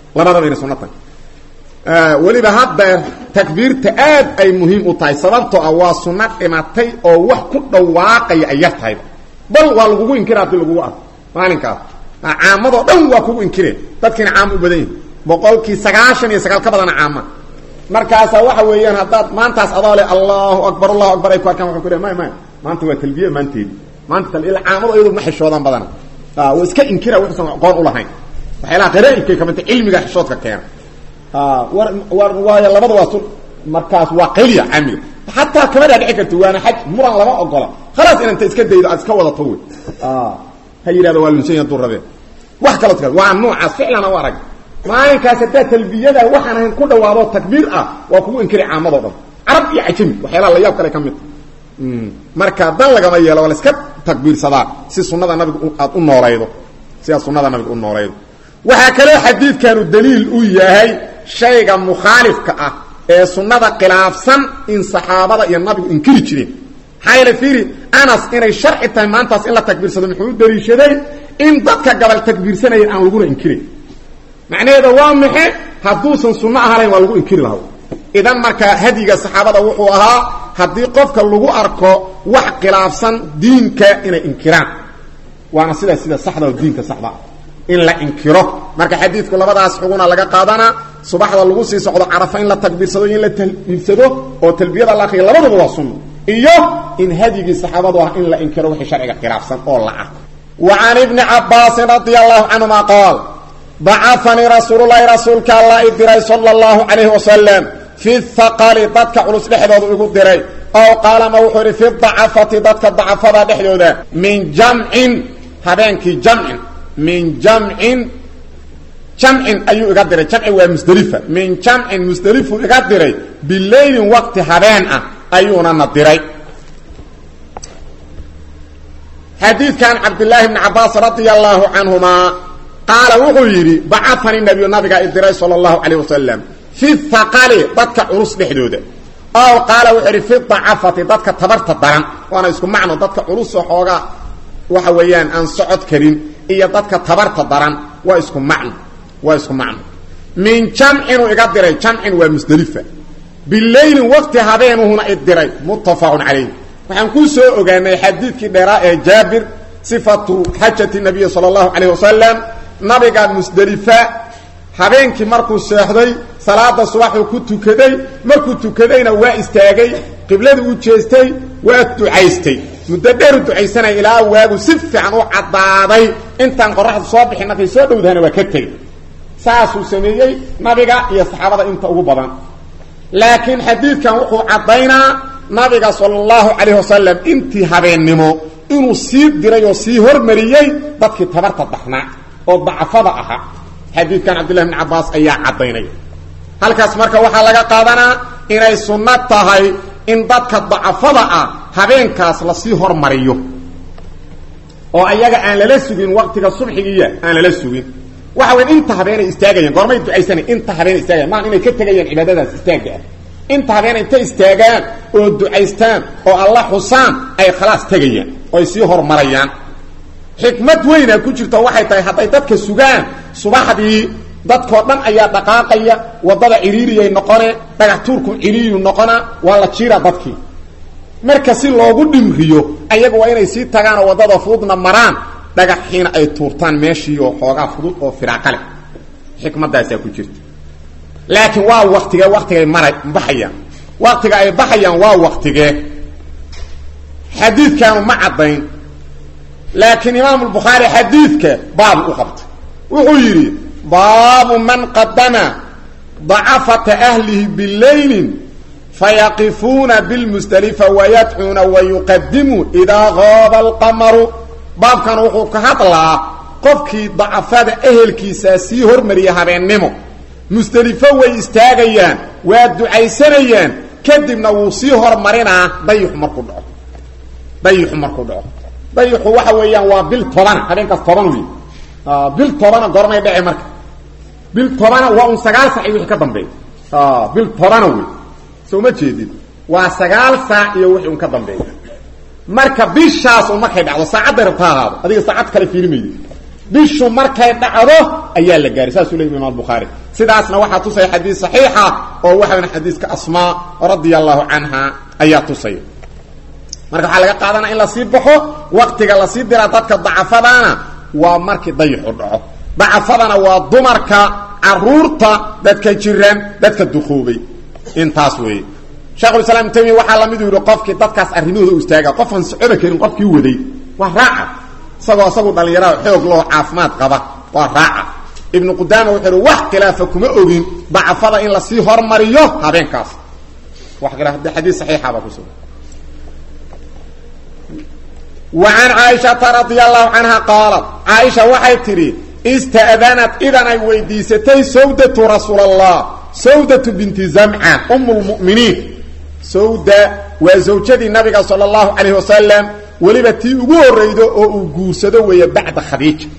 waliba hadda takbiirta aad ay muhiim u tahay sababtoo ah waa sunnad imatay oo wax ku dhawaaqay ay tahay bal waa lagu inkiraa lagu arko maalinkaas caamado dhan waa kugu inkireen dadkina caam u badan boqolkii 99 ka badan caama markaas waxa weeyaan hadaad maantaas adoole Allahu akbar ay ku arkaan waxa ku leeyahay maanta waa talbiya maanta talbiya caamado iyadu ma xishoodan badan oo iska inkira wuxuu qoon u lahayn waxyaalaha qaraa'ibka kamid cilmiga xishoodka keen war labada waa sun markaas waa qaliya amir hatta kamada dhici karto waana xaj muran lama ogola khalaas inta iska daydo aad iska wada taway hayiraado waa lunsan durabe wax kale waa nooca ficlan oo arag maalinkaas taa talbiyada waxaan ahayn ku dhawaado takbiir waa kugu inkiri caamado dhan arab iyo ajami waxyaalaha la yaab kale kamid marka dan laga ma yeelo wala iska takbiir sada si sunnada nabiga aad u noolaydo waxa kale xadiidkanu daliil u yahay shayga mukhalifka ah ee sunnada khilaafsan in saxaabada iyo nabigu inkiri jireen hayla fiiri anas inay sharci tahay maantaas in la takbiirsado muxuu daliishaday in dadka gabal takbiirsanayeen aan lagu inkirin macnaheedu waa maxay haduusan sunno ahayn waa lagu inkiri lahaa idan marka hadiga saxaabada wuxuu ahaa hadii qofka lagu arko wax khilaafsan diinka inay inkiraan waana sida saxda oo diinka saxda in la inkiro marka xadiidku labadaas xuguna laga qaadana subaxda lagu sii socdo carafa in la takbiirsado in la talbiirsado oo talbiyada la akhriyo labaduba waa sunno iyo in hadigi saxaabadu ah in la inkiro wixii sharciga khilaafsan oo la arko wa an ibn abbas radiyallahu anhu ma qaal ba'athani rasulullah rasulka allah idray sallallahu alayhi wasallam fi thaqali dadka culus dhexdooda ugu diray oo qaala ma wuxuu fi dha'afati dadka dha'afada dhexdooda min jam'in habeenki jam'in min jam'in ayu iga diray jam'i waa musdalifa min jam'in musdalifu iga diray bilayl waqti habeen ah ayuuna nadiray hadith kan abdullah ibn abbas radiyallahu anhuma qala wuxuu yiri ba'athani nabiga idray sallallahu alayhi wasallam fi thaqali dadka culus dhexdooda oo qaala wuxuu fi dha'afati dadka tabarta daran waana isku macno dadka culus oo xooga waxa weeyaan aan socod karin iyo dadka tabarta daran waa isku macno min jam'in iga diray jam'in waa musdalifa bilayl waqti habeenuhuna iddiray muttafaqun alayhi waxaan ku soo ogaanay xadiidkii dheeraa ee jaabir sifatu hajjati nabiy sallallahu alayhi wasallam nabiga musdalifa habeenkii markuu seexday salaada subax ku tukaday markuu tukadayna waa istaagay qiblada u jeestay waa ducaystay muddo dheer ducaysanay ilaa waagu si fiican u cadaaday intaan qoraxdu soo bixin markay soo dhowdaana waa ka tagay saasuu sameeyay nabiga iyo saxaabada inta ugu badan laakiin xadiidkan wuxuu cadaynaa nabiga sallallahu alayhi wasallam intii habeennimo inuu sii diray oo sii hormariyay dadkii tabarta dhaxnaa oo dacafada ahaa xadiidkan abdullah ibn abbas ayaa cadaynay halkaas marka waxa laga qaadanaa inay sunnad tahay in dadka dacafada ah habeenkaas la sii hormariyo oo ayaga aan lala sugin waqtiga subxigiya aan lala sugin waxa weyn inta habeen istaagayeen goormay ducaysanay inta habeen istaagayeen ma inay ka tagayeen cibaadadaas istaaga inta habeen inta istaagaan oo ducaystaan oo Allah xusaan ay khalaas tagayeen oo sii hormarayaan xikmad weyn ku jirto waxay tahay haday dadka sugaan subaxdii dadkoo dhan ayaa dhaqaaqaya wadada ciriiriyay noqonay dhagax tuurku ciriiriyu noqona waa la jiira dadkii marka si loogu dhimriyo ayaga waa inay sii tagaan oo wadada fududna maraan dhagaxiina ay tuurtaan meeshii oo xoogaa fudud oo firaaqo leh xikmadaas ku jirta laakiin waa waqtiga maray baxayaan waqtiga ay baxayaan waa waqtiga xadiidkan ma cadayn laakiin imaam al-bukhari xadiidka baab u qabtay wuxuu yiri baabu man qaddama da'afata ahlihi bil-layl fayaqifuna bil-mustalifa wa yad'una wa yuqaddimu idha ghaba al-qamaru baabkan wuxuu ka hadlaa qofkii da'afada ehelkiisa sii hormariya habeennimo mustalifa way istaagayaan waa ducaysanayaan kadibna wuu sii hormarinaa dayux markuu dhaco dayuxu waxa weeyaan waa bil 10 habeenkaas 10 weey bil 10 goormay dhacay marka bil 10 waa 9 saac wixii ka dambeeyay bil 10 weey soo ma jeedid waa 9 saac iyo wixii ka dambeeyay marka bishaas oo markay dhacdo saacada rabtaado adiga saacad kale fiirimayay bishu markay dhacdo ayaa la gaaray saas uu leeyahay Imam Bukhari sidaasna waxa tusay xadiis saxiixa oo waxa xadiiska Asma radiyallahu anha ayaa tusay marka waxa laga qaadanaa in la sii baxo waqtiga la sii dira dadka dacafadana waa markii dayuxu dhaco dacafadana waa dumarka caruurta dadka jiran dadka duqoobay intaas weey sheekhu salaam tami waxa la mid yiri qofkii dadkaas arrimooda u istaaga qofan socod karin qofkii waday waa raaca sago dhalinyaro xoog loo caafimaad qaba waa raaca ibn qudama wuxuu wax khilaafa kuma ogin dacafada in la sii hormariyo habeenkaas wax gara xadiis saxiixa ba ku soo وعن عائشة رضي الله عنها قالت عائشة وحيتري استأذنت إذن أي ويديستي سودة رسول الله سودة بنت زمعة أم المؤمنين سودة وزوجة النبي صلى الله عليه وسلم ولبتي أقول ريدو أقوسدو ويبعد خديج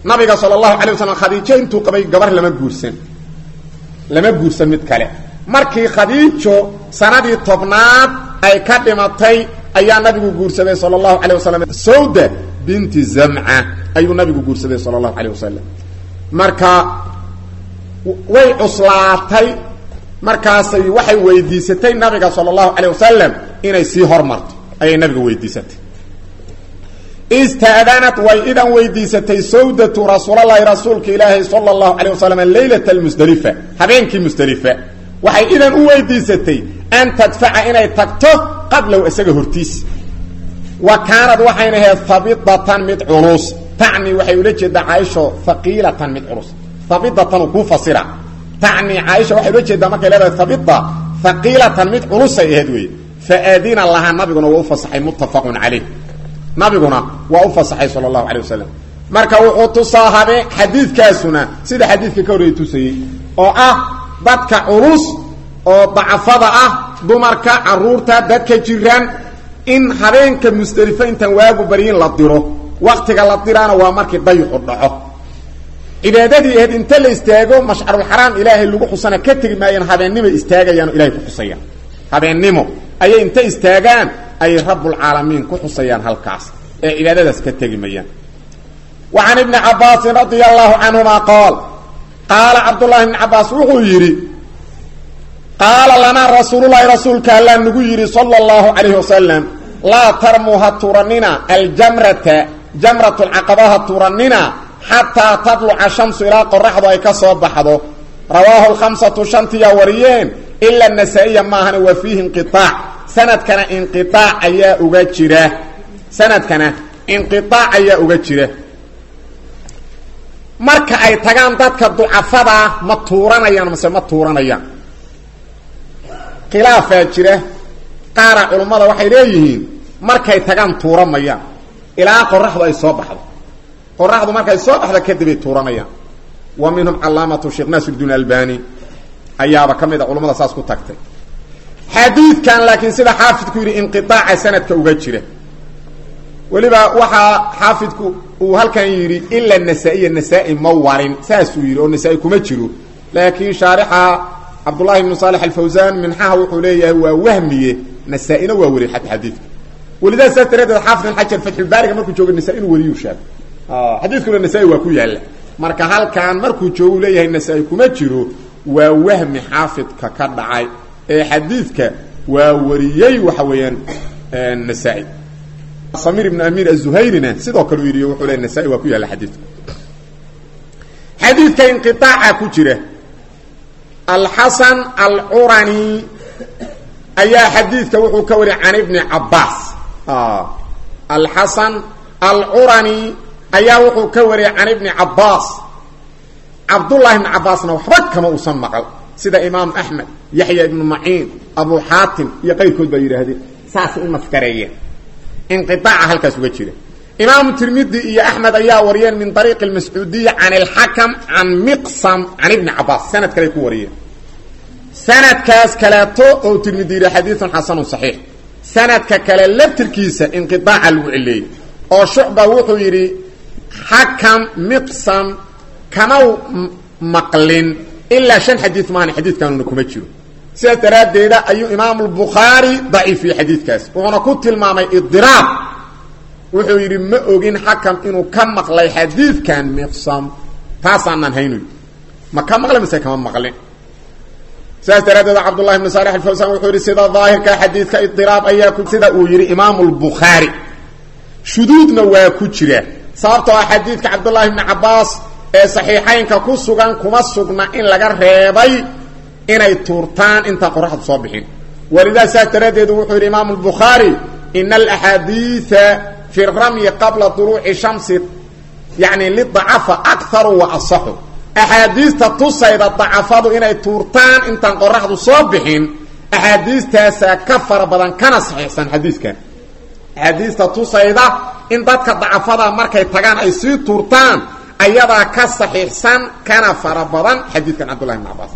nabiga sallallahu alayhi wasallam khadiijo intuu qabay gabar lama guursan mid kale markii khadiijo sanadii 10aad ay ka dhimatay ayaa nabigu guursaday sallallahu alayhi wasallam Sauda binti Zam'a ayuu nabigu guursaday sallallahu alayhi wasallam marka way cuslaatay markaasay waxay weydiisatay nabiga sallallahu alayhi wasallam inay sii hormarto ayay nabiga weydiisatay istaadanat way idan weydiisatay Sawdatu rasuulullaahi rasuulka ilaahi sallallahu alayhi wasallam laylatal Musdalifa habeenkii Musdalifa waxay idan u weydiisatay an tadfa'a inay tagto qabla isaga hortiis wa kaanad waxayna ahayd thabitatan mid culus tacni waxay ula jeedaa Aisha thaqilatan mid culus thabitatan ku fasira tacni Aisha waxay ula jeedaa markay leedahay thabita thaqilatan mid culus ay ahayd way faadina laha nabiguna waa u fasaxay muttafaqun alayh nabiguna waa u fasaxay sallallahu alayhi wasallam marka wuxuu tusaahabe xadiidkaasuna sida xadiidka ka horeeyay tusayay oo ah dadka culus oo dacafada ah dumarka caruurta dadka jiraan in habeenka Musdalifa intan waagu bariin la diro waqtiga la dirana waa markii dayuxu dhaco cibaadadii ahayd inta la istaago mashcarul haram ilaahay lagu xusana ka tagi maayeen habeennimo istaagayaan ilaahay ku xusayaan habeennimo ayay inta istaagaan ay rabbul alamin ku xusayaan halkaas ee cibaadadaas ka tagi maayaan wa an ibn abbas radiyallahu anhuma qala abdullah ibn abbas wuxuu yiri qala lana rasuulullaahi rasuulka allah nagu yiri sallallahu alayhi wasallam la tarmuha turanina aljamrata jamratul aqabaha turanina hatta tadlu'a shamsu ila qorraxdu ay ka soo baxdo rawahu al-khamsatu shantiya wariyeen illa an-nasaa'i ma hana wa fihi inqita' sanadkana inqita' ayaa uga jira marka ay tagaan dadka ducafada ma tuuranayaan mise ma tuuranayaan khilaafa jira qaar culimada waxay leeyihiin markay tagaan tuuramayaan ilaa qorraxdu ay soo baxdo qorraxdu markay soo baxdo kadib ay tuuranayaan wa minhum allamatu Sheikh Nasiruddin Albani ayaaba kamida culimada saas ku tagtay xadiidkan laakiin sida xaafidku yiri inqitaaca sanadka uga jira waliba waxa xaafidku uu halkan yiri illa an-nasaa'i mawarin saasuu yiri oo nasaa'i kuma jiro laakiin sharixa Abdullah ibn Salih al-Fawzan min haha wuxuu leeyahay waa wahmiye nasaa'ina waa wari xadiidka walida satarada xaafid al-Hajar Fath al-Bari markuu joogo nasaa'ina wariyu shaab xadiidkuna nasaa'i waa ku yaala marka halkan markuu joogo leeyahay nasaa'i kuma jiro waa wahmi xaafidka ka dhacay ee xadiidka waa wariyay waxa weeyaan nasaa'i Samir ibn Amir az-Zuhayrina sidoo kale uu yiri wuxuu leeyahay nasaa'i waa ku yaala xadiidka inqitaaca ku jira الحسن العراني ايا حديثك وحو كوري عن ابن عباس الحسن العراني ايا وحو كوري عن ابن عباس عبد الله بن عباس وحبك كما اسمع سيده امام احمد يحيى بن معين ابو حاتم يقيل كل بير هذه ساس المفكريه انقطاع هلكاس وجيره امام الترمذي يا احمد ايا وريان من طريق المسعوديه عن الحكم عن مقسم عن ابن عباس سند كلي كوريه سند كاس كلاتو او ترمذي حديث حسن صحيح سند ككلا لبتركيسه انقطاع الوعلي او شعبه وحو يري حكم مقسم كما مقلن الا شن حديث ما حديث كانوا كما جيرو سيتراديدا ايو امام البخاري ضعيف في حديث كاس وانا كنت المامي اضطراب wuxuu yiri ma ogin xakam inuu ka maqlay xadiidkan miqsam taasan haynu ma ka maqlay mise kama maqlin saarada Abdullah ibn Salih al-Fawzan wuxuu yiri sida daahirka xadiidka idiraab ayaa ku sida uu yiri Imam al-Bukhari shuduudna waa ku jira sababtoo ah xadiidka Abdullah ibn Abbas ee saxiixaynka ku sugan kuma sugna in laga reebay inay tuurtaan inta qorraxdu soo bixin walida saarada wuxuu yiri Imam al-Bukhari in al-ahadith في الرمي قبل طلوع الشمس يعني للضعف أكثر وأصح أحاديث تصيد الضعفات إن تورتان إن تنقرحض صبحين أحاديث تاسا كفر بدن كان صحيح سن حديث كان أحاديث تصيد إن ضدك الضعفات مركي تغان أي سي تورتان أيضا كصحيح سن كان فربضن حديث كان عبد الله بن عباس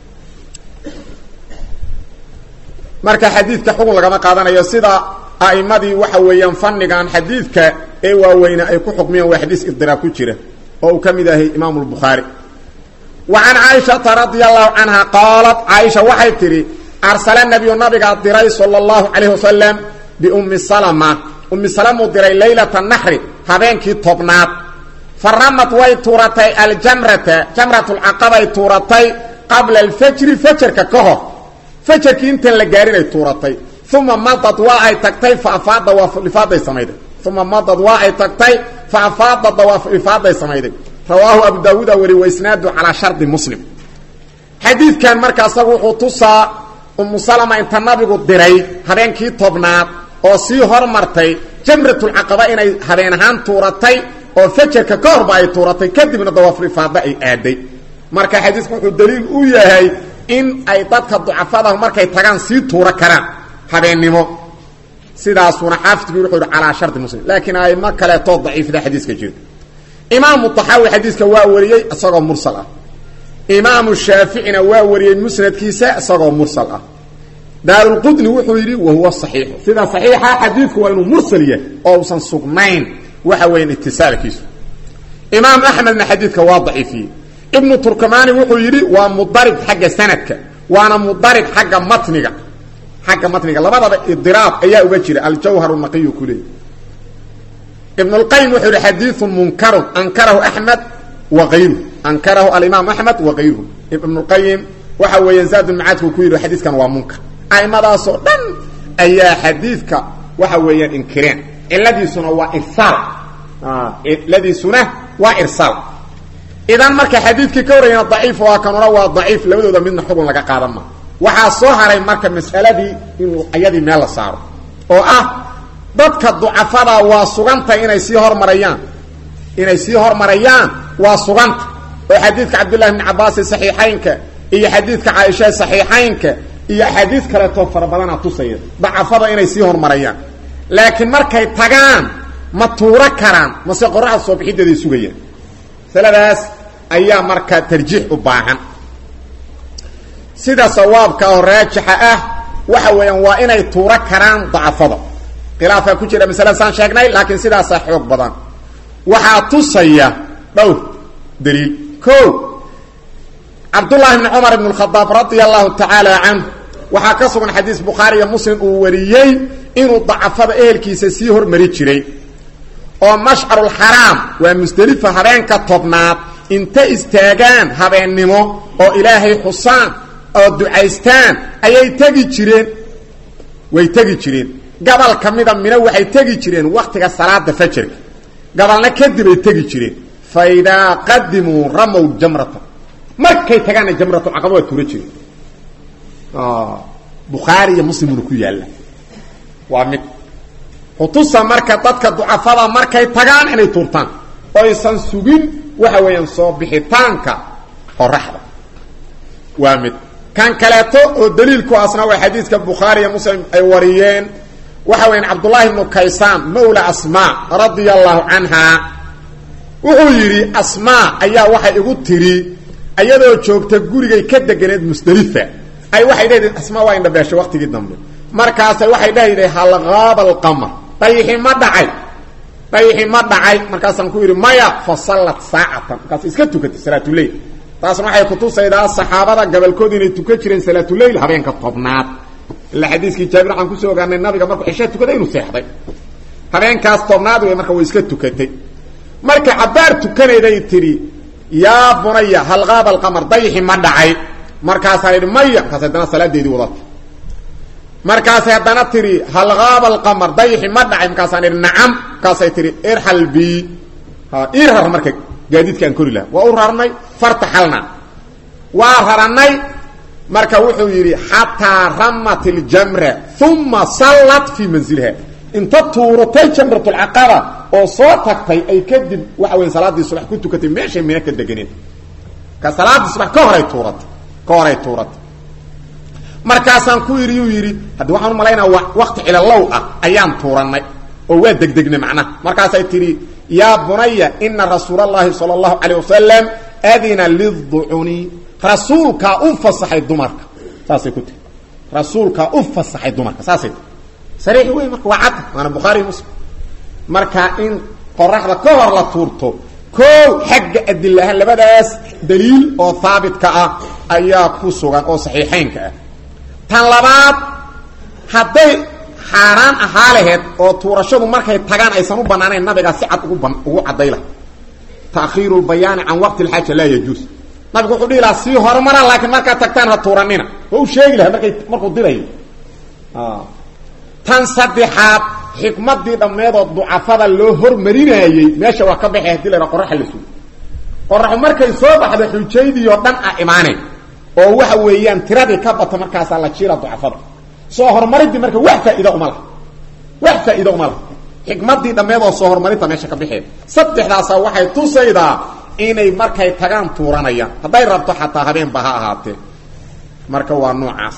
marka xadiidka xukun laga qaadanayo sida a'imadii waxa weeyaan fannigan xadiidka ee waaweyna ay ku xukmiyeen waa xadiis idiraab ku jira oo kamidahay Imam al-Bukhari wa an Aisha radhiyallahu anha qalat Aisha waxay tiri arsala nabiyyu nabiga diray sallallahu alayhi wasallam bi ummi Salama diray laylatan nahri habeenkii tobnaad faramat way turatay jamratul aqaba ay turatay qabla al-fajr fajrka kahor fajrki inta la gaarinay turatay thumma madad wa ay tagtay fa afaada wa ifaaday sameeyday thumma madad wa ay tagtay fa afaada wa ifaaday sameeyday rawahu abu daawud wa isnadu ala shart muslim hadithkan markaas wuxuu tusaa ummu salama inta nabigu diray habeenkii tobnaad oo sii hormartay jamratul aqaba inay habeen ahaan turatay oo fajrka kahor ay turatay kadibna dawaaf ifaada ay aaday marka xadiisku wuxuu daliil u yahay in ay dadka ducafada markay tagaan si tuura karaan habeennimo sidaasuna xaafidku wuxuu ala shart muslim laakiin ay ma kale to dhaifida xadiiska jira imam tahawi xadiiska waa wariyay asagoo mursal ah imam shafi'ina waa wariyay musnadkiisa asagoo mursal ah daarul qudni wuxuu yiri wa huwa sahih sida sahiha xadiisku waa inuu mursal yahay oo san sugnayn waxa weyn ittisaalkiisu imam ahmed na xadiiska waa dhaifiyay ibn turkamani wuxuu yiri waa mudarrid xagga sanadka waana mudarrid xagga matniga labadaba idiraab ayaa uga jira al-jawhar an-naqiy kulli ibn al-qayyim wuxuu yiri hadithun munkar ankarahu ahmed wa ghayruhu ankarahu al-imam ahmed wa ghayruhu ibn al-qayyim waxa weeyaan zaad al-ma'ad ku yiri hadithkan waa munkar aymadaas oo dhan ayaa hadithka waxa weeyaan inkireen iladiisuna waa irsal idan marka xadiidkii ka warayna dhaif waa kanuna waa dhaif labadooda midna xukun laga qaadan ma waxa soo haray marka mas'aladii inuu ayadii meel la saaro oo ah dadka ducafada waa suganta inay sii hormarayaan waa suganta oo xadiidka Abdullah ibn Abbas sahihaynka iyo xadiidka Aisha sahihaynka iyo xadiis kale to farabadan tusay ducafada inay sii hormarayaan laakiin markay tagaan ma tuura karaan ma se qoraxda soo bixideedii sugayaan saladaas ayaa marka tarjiix u baahan sida sawaabka oo raajixa ah waxa weeyaan waa inay tuura karaan dacafada khilaafa ku jira mas'ala san sheegnay laakiin sidaas xoog badan waxa tusaya dhowr daliil ko Abdullah ibn Umar ibn al-Khattab radiyallahu ta'ala anhu waxa ka sugan xadiis Bukhari iyo Muslim uu wariyay inuu dacafada ehelkiisa sii hormari jiray oo mash'arul haram waa Musdalifa habeenka tobnaad inta istaagaan habeennimo oo Ilaahay xusaan oo ducaystaan ayay tagi jireen way tagi jireen gabal kamida mina waxay tagi jireen waqtiga salaada fajrka gabalna kadib ay tagi jireen fayda qadimu ramu jamrata markay tagaan jamratul aqaba waa tuura jireen Bukhari iyo Muslim ku yaala waa mid xutusa marka dadka ducafada markay tagaan inay tuurtaan oo aysan sugin waxa weeyaan soo bixitaanka qoraxda waa mid kan kaleeto oo daliilku asna waa xadiiska Bukhari iyo Muslim ay wariyeen waxa weeyaan Abdullah ibn Kaysan mawla Asma radiyallahu anha wuxuu yiri Asma ayaa waxa igu tiri ayadoo joogta gurigay ka deganeed Musdalifa ay waxay leedahay Asma waa inda beesho waqtigii dambe markaas waxay dhaayday hal qaabal qamar dayhi ma dhacay markaasaan ku yiri maya fa sallat saa'atan kaas iska tukatay salaatul layl taasna waxay ku tusaydaa saxaabada gabalkood inay tukan jireen salaatul layl habeenka tobnaad la xadiiskii Jaabir aan ku soo ogaanay nabiga markuu cisha tukaday inuu seexday habeenkaas tobnaad way marka way iska tukatay marka cabaar tukanayday tiri yaa bunaya hal qaabal qamar dayhi ma dhacay markaas ay maya kaas hadana salaadeedii wadatay markaas hadana tiri hal qaabal qamar dayhi ma dhacay markaas aan nacam kaas ay tiri irhal bi irhar marka gaadiidkan kori la waa urarnay fartaxalna waa haranay marka wuxuu yiri hatta ramatil jamra thumma sallat fi manzilha inta tuuratay jamratul aqaba oo soo tagtay ay kadib waxa weyn salaadii subax ku tukatay meesha mina ka deganeen ka salaadii subax ka horay tuurat markaasaan ku yiri hadda waxaan malaynaa waqti ila law ayaan tuuranay oo waa degdegnay macna markaas ay tiri ya bunayya inna rasuulallahi sallallahu alayhi wasallam adina lidhuuni rasuulka u fasaxay dumarka saasay ku tiri rasuulka u fasaxay dumarka saasay sariix weey marka waa cad ana Bukhari Muslim marka in qoraxda ka hor la tuurto koo xagga adilahan labadaas daliil oo thaabit ka ah ayaa ku sugan oo saxiixeynka ah tan labaad hadday xaaraan ahaa laheed oo tuurashadu markay tagaan aysan u banaanayn nabiga si cad ugu cadayla ta'khiiru lbayaani can waqti alxaaja laa yajuus nabigu wuxuu dhihi lahaa sii horumara laakiin markaad tagtaan ha tuuranina waa u sheegi lahaa markuu dirayo tan saddexaad xikmadii dhammeedoo ducafada loo hormarinayey meesha waa ka baxay hadii la yidhaha qoraxa la sugo qoraxu markay soo baxda xujaydii oo dhan ah imaaneen oo waxa weeyaan tiradii ka bata markaasaa la jiira ducafada soo horumaridii marka wax faa'iida uma laha xikmadii dhammeedoo soo horumarinta meesha ka baxeen saddexdaasaa waxay tusaydaa inay markay tagaan tuuranayaan hadday rabto xataa habeenba ha ahaatee marka waa noocaas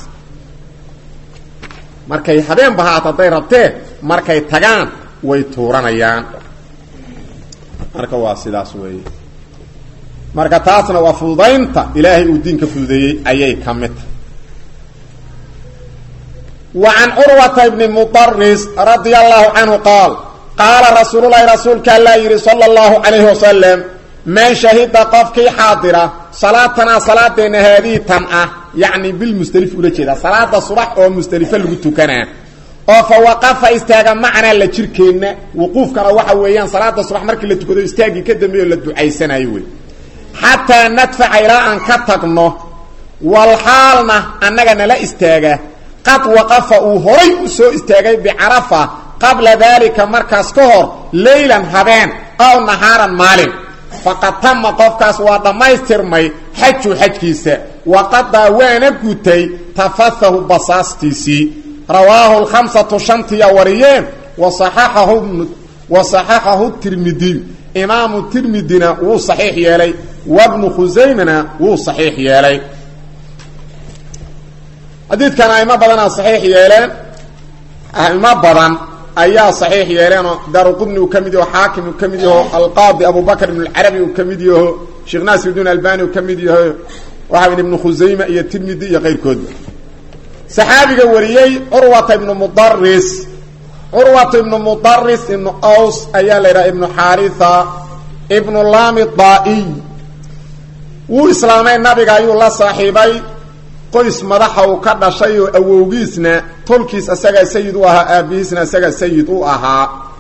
markay habeenba ha ahaate hadday rabtee markay tagaan way tuuranayaan marka waa sidaas weeye marka taasna waa fududaynta ilaahay uu diinka fududeeyey ayay ka mid tahay وعن عروة بن مطرس رضي الله عنه قال رسول الله رسولك الله يري صلى الله عليه وسلم من شهد قفكي حاضرة صلاتنا صلاتنا هذه تنأة يعني بالمستلف أولا جدا صلاة الصبح أو مستلفة لغتكنا فوقف استاغا معنا لشركينا وقوف كان waxa weeyaan salaada subax markii la tukado istaagi ka dambeeyo la ducaysanayo hatta nadfa ila an ka tagno wal halna annaga nala istaaga qad waqafa horay soo istaagay bi arafa qabla dalika markaas ka hor leeylan habeen aw naharan maalin faqad tamma qofkaas waa dhamaystirmay xajkiisa waqad waana gutay tafathahu basaastisi رواه الخمسة شنطية وريين وصححه الترمذي إمام الترمذي هو صحيح يلي وابن خزيمة هو صحيح يلي حديث كان أيما بدنا صحيح يلي أيما بدن أيها صحيح يلي دار قطني وكمديه وحاكم وكمديه القاضي أبو بكر بن العربي وكمديه شيخ ناصر الدين الألباني وكمديه وحبن ابن خزيمة يا الترمذي غير كود صحابي وريي عروة بن مضرس ابن أوس أيالي ابن حارثة ابن اللام الضائي وإسلامي النبي قايو الله صاحبي قيس مدحه وكذا شيء أووغيسنا تلكيس أساقا سيدوها آبيسنا أساقا سيدوها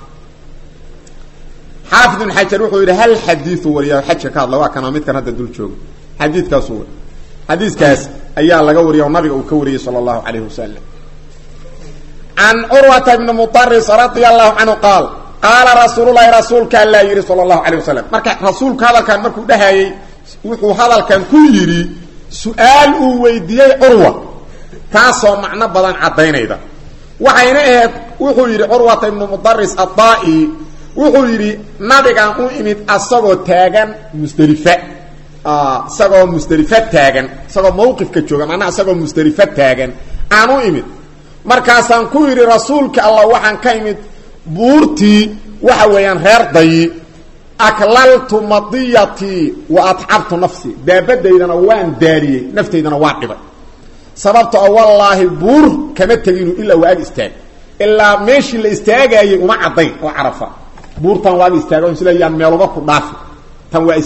حافظ حجر وحو يري هل حديث وريا حجر كاد لوا كان ميد كان هذا دول جوج حديث كاسو حديث كاس ayaa laga wariyo nabiga uu ka wariyay sallallahu alayhi wasallam an urwa ibn mutarris radiyallahu anhu qala rasulullah rasulka allah yiri sallallahu alayhi wasallam marka rasuulka hadalkan markuu dhahayay wuxuu hadalkan ku yiri su'aal uu weydiiyay urwa taasoo macna badan cadeynayda waxayna ahayd wuxuu yiri urwa ibn mutarris at-ta'i wuxuu yiri nabiga uu imid asagoo taagan Musdalifa sagoo Musdalifa taagan sagoo mowqifka jooga macna sagoo Musdalifa taagan aanu imid markaasaan ku yiri rasuulka Allah waxaan ka imid buurtii waxa weeyaan reer day aklaltu madiyati wa at'abtu nafsi daabadaydana waan daariyay naftaydana waan dhibay sababta wallahi buur kama taginu illa waag istaag illa meeshii la istaagayay uma caday oo Arafa buurtan waag istaago in sida yaan meeloba ku dhaafi tan waa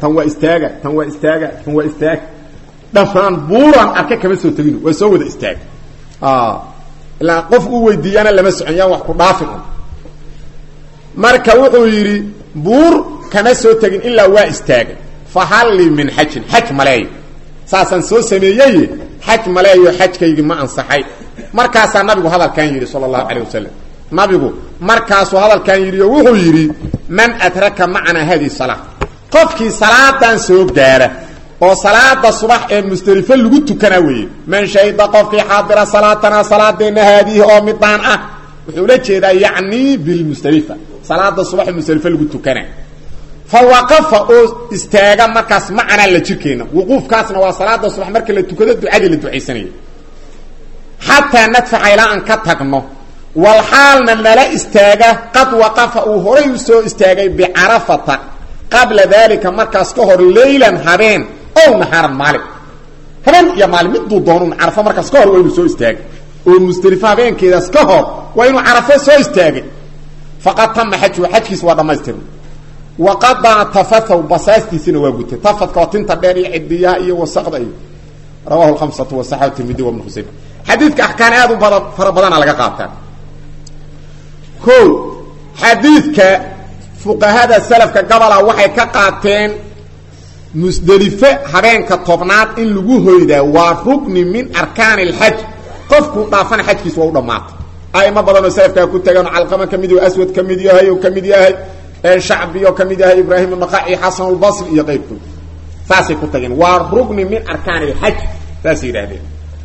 istaaga dafaan buuran arka kama soo tagino way soo wada istaag la qof uu weydiiyana lama soconyaa wax ku dhaafin marka wuxuu yiri buur kama soo tagin illa waa istaaga fa halli min hajj malay saasan soo sameeyay hajj malay hajkaygi ma ansaxay markaas nabigu hadalkan yiri sallallahu alayhi wasallam nabigu markaas hadalkan yiri wuxuu yiri man atraka ma'ana hadi salat qofkii salaadan soo gaara oo salaada subax ee Musdalifa lagu tukana weey man shayda qofkii xaadira salaadana haadihi oo midaan ah wuxuu la jeedaa yaani bil Musdalifa salaada subax Musdalifa lagu tukana fa waqafa oo istaaga markaas macna la jirkeena wuquufkaasna waa salaada subax markii la tukado ducada la duceysanay hatta nadfa ila an ka tagno wal halna la istaaga qad waqafa oo horay soo istaagay bi arafata قبل ذلك مركز كهر ليلا هبين او نهار مالك هبين يا مالك مدو دونون عرفه مركز كهر وينو سو استاغ او مستلفه بين كيداس كهر وينو عرفه سو استاغ فقط تم حجكيس وا دمايستر waqadana tafathaw basaastiisina waa gutay tafadka tinta dheer iyo cidiyaha iyo wasaqda iyo rawahu al-khamsatu wa sahih tirmidhi wa ibn khuzaimah xadiidka ahkaan aad u fara badan laga qaataa ko xadiidka fuqahada salafka gabala waxay ka qaateen musdalifa habeenka tobnaad in lagu hoydaa waa rukni min arkaan al-hajj qofku dhaafan xajkiisa waa u dhamaatay ayma badan oo salafka ku tagan calqama kamid iyo aswad kamid yahay oo kamid yahay shacbi oo kamid yahay ibrahim an-nakhai hasan al-basri iyo qaybkood saasay ku tageen waa rukni min arkaan al-hajj taasay yiraahdeen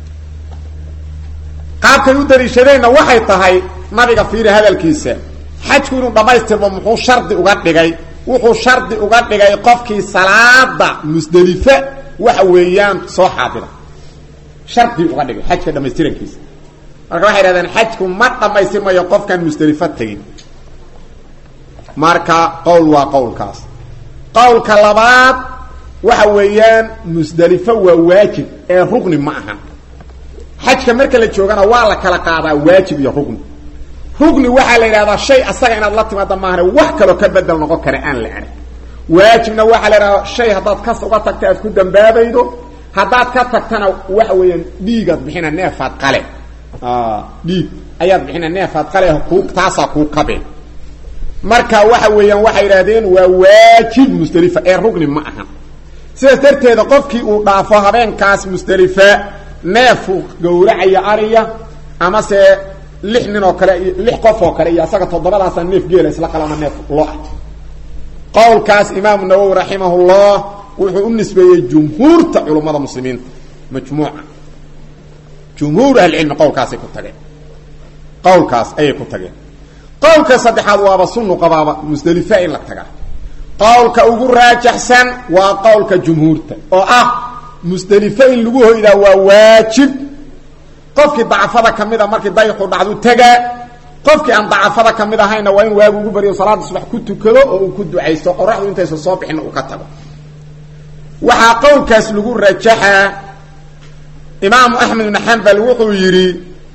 qaabkay u dariishadeenna waxay tahay nabiga fiiri hadalkiisa xajku inuu dhamaystirmo muxuu shardi uga dhigay wuxuu shardi uga dhigay qofkii salaada musdalifa waxa weeyaan soo xaadira shardi uga dhigay xajka dhamaystirankiisa marka waxay yiraahdeen xajku ma dhamaystirmayo qofkan musdalifa tagin marka qowl waa qowlkaas qowlka labaad waxa weeyaan musdalifa waa waajib ee rukni ma aha xajka marka la joogana waa la kala qaadaa waajib iyo rukni rukni waxa la yiraahdaa shay asaga inaad la timaado ma aha wax kale ka bedel noqon kara aan la arag waajibna waxa la yiraahdaa shay hadaad ka soo tagtay aad ku dambaabaydo hadaad ka tagtana waxa weeyaan dhiigad bixina neefaad qale dhiig ayaad bixina neefaad qale ku taasa ku kabe marka waxa weeyaan waxa yiraahdeen waa waajib musdalifa ee rukni ma aha sidaas darteeda qofkii uu dhaafo habeenkaas musdalifa neefu gowracaya ariya ama se 6 nin oo kale 6 qof oo kale iyo asaga todobadaas neef geela isla qalana neef loo qowlkaas imaam an-nawawi rahimahullah wuxuu u nisbeeyay jumhuurta culimada muslimiinta majmuuca jumhuur ahli-ilm qowlkaas ay ku tageen qowlkaas ay ku tageen qowlka saddexaad waa sunnu qabaaba musdalifa in la taga qowlka ugu raajixsan waa qowlka jumhuurta oo ah musdalifa in lagu hoydaa waa waajib qofkii dacafada kamida markii dayxu dhacdu taga qofkii aan dacafada kamid ahayna waa in waagu ugu bariyo salaada subax ku tukado oo uu ku duceysto qoraxdu intay soo bixin uu ka tago waxa qowlkaas lagu rajaxa imaam ahmed ibn hanbal wuxuu yiri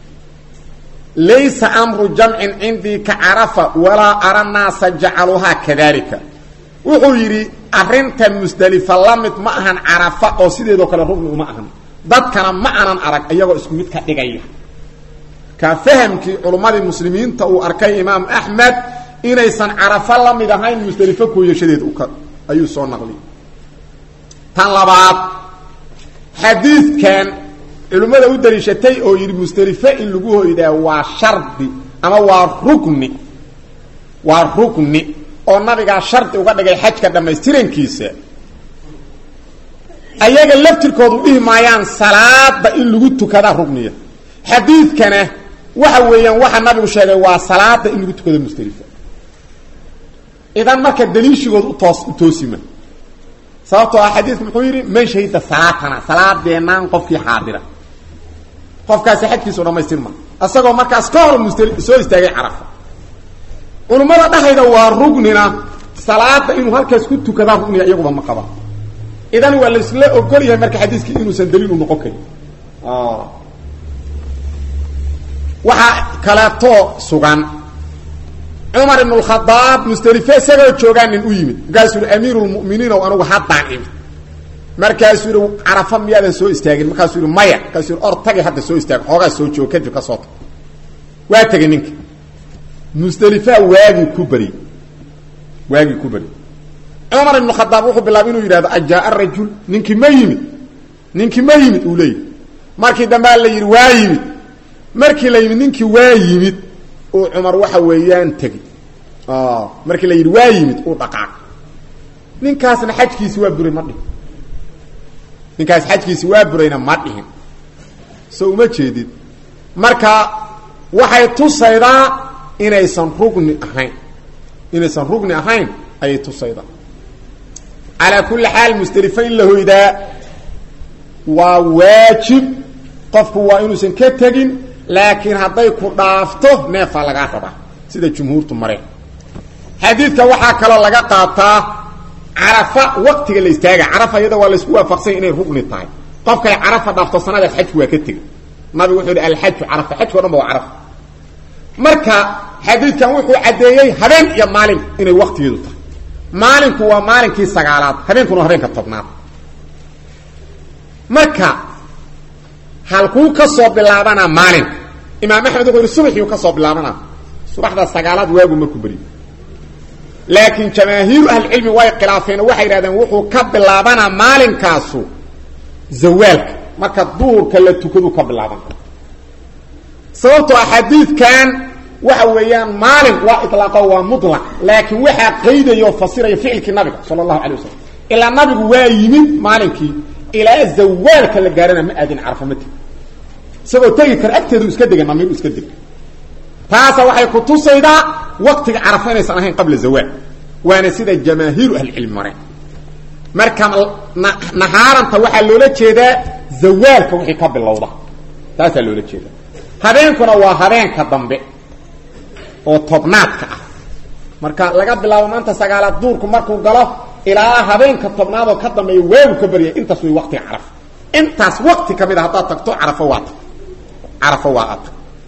laysa amru jam'in indi ka arafa wala ara an-nas ja'aluha kadhalika wuxuu yiri arinta musdalifa lamid ma ahan arafa oo sideedo kale rugni uma ahan dadkana ma aanan arag iyagoo isku mid ka dhigaya ka fahamkii culimadii muslimiinta uu arkay imaam ahmed inaysan arafa lamid ahayn musdalifa ku yeeshadeed u ka ayuu soo naqliyay tan labaad xadiidkan culimada u dariishatay oo yiri musdalifa in lagu hoydaa waa shardi ama waa rukni oo nabiga shardi uga dhigay xajka dhameystirankiisa ayaga laftirkoodu dhimaayaan salaada in lagu tukada rukniya xadiidkana waxa weeyaan waxa nabigu sheegay waa salaada in lagu tukado musdalifa idan marka daliishigoodu u toosima sababtoo ah xadiidku muxuu yiri man shahida salaadeenan qofkii xaadira qofkaas xajkiisu dhamaystirma asagoo markaas ka hor musdalifa soo istaagay carafa culimada dhahayda waa rugnina salaada inuu halkaas ku tukada rugniga iyaguba ma qaba idan waa la isla ogol yahay marka xadiiskii inuu san daliil u noqon karin waxa kala to sugan Umar ibn al-Khattab musdalifa isagoo joogan in u yimid gaasur amirul mu'minin oo anagu haddaan imid markaasuu yiri carafa miyada soo istaagin markaasuu yiri maya kaasuu ortagay hadda soo istaag xogaa soo joog kadib ka soo waa tagay ninka musdalifa waagi ku bari Umar ibn Khattab wuxuu bilaabay inuu yiraahdo ajaa ar-rajul ninki ma yimid uu leeyahay markii dambe la yiri waa yimid markii la yimid ninki waa yimid oo Umar waxa weeyaan tagi markii la yiri waa yimid oo dhaqaaq ninkaasna xajkiisi waa buray ma dhihin ninkaas xajkiisi waa burayna ma dhihin soo uma jeedid marka waxay tusaydaa inaysan rugni ahayn ay tusayda ala kulli hal musdalifa in la hoydaa waa waajib qofku waa inuusan ka tagin laakiin haday ku dhaafto neefa laga rabaa sida jumhuurtu mareen xadiidka waxa kale laga qaataa arafa waqtiga la istaaga arafa iyada waa la isku waafaqsan inay rugni tahay qofka arafa dhaafto sanada xajku waa ka tagay nabi wuxuu yiri al-hajj arafa xajku dhanba waa arafa marka xadiidkan wuxuu cadeeyay habeen iyo maalin inay waqtigeedu tahay maalinku waa maalinkii sagaalaad habeenkuna habeenka tobnaad marka halkuu ka soo bilaabana maalin imaam axmed wuxuu yiri subaxii ka soo bilaabana subaxda sagaalaad waagu markuu bari laakiin jamaahiir ahli ilmi way khilaafeen waxay yiraahdeen wuxuu ka bilaabana maalinkaasu zawaalka marka duhurka la tukado ka bilaaban sababtoo xadiidkan waxa weeyaan maalin waa itlaaqa waa mutlaq laakiin waxa qeydayo fasirayo ficilkii nabiga sallallahu alayhi wasallam ila nabigu waa yimid maalinkii ila zawaalka la gaarana ma aadin arfamati sababtoo tagi kar agteedu iska degan namiir iska degan taasa waxay ku tusaydaa waqtiga arafanaysan ahayn qabla zawaal waana sida jamaahiir ahli ilmi mareen marka nahaaranta waxa loola jeedaa zawaalka wixii ka bilowda taasa loola jeedaa habeenkuna waa habeenka dambe oo tobnaadka ah marka laga bilaabo maanta sagaalaad duurku markuu galo ilaa habeenka tobnaad oo ka dambeeyo weegu ka bariyay intaas way waqti araf intaas waqti kamid ah hada tagto arafa waat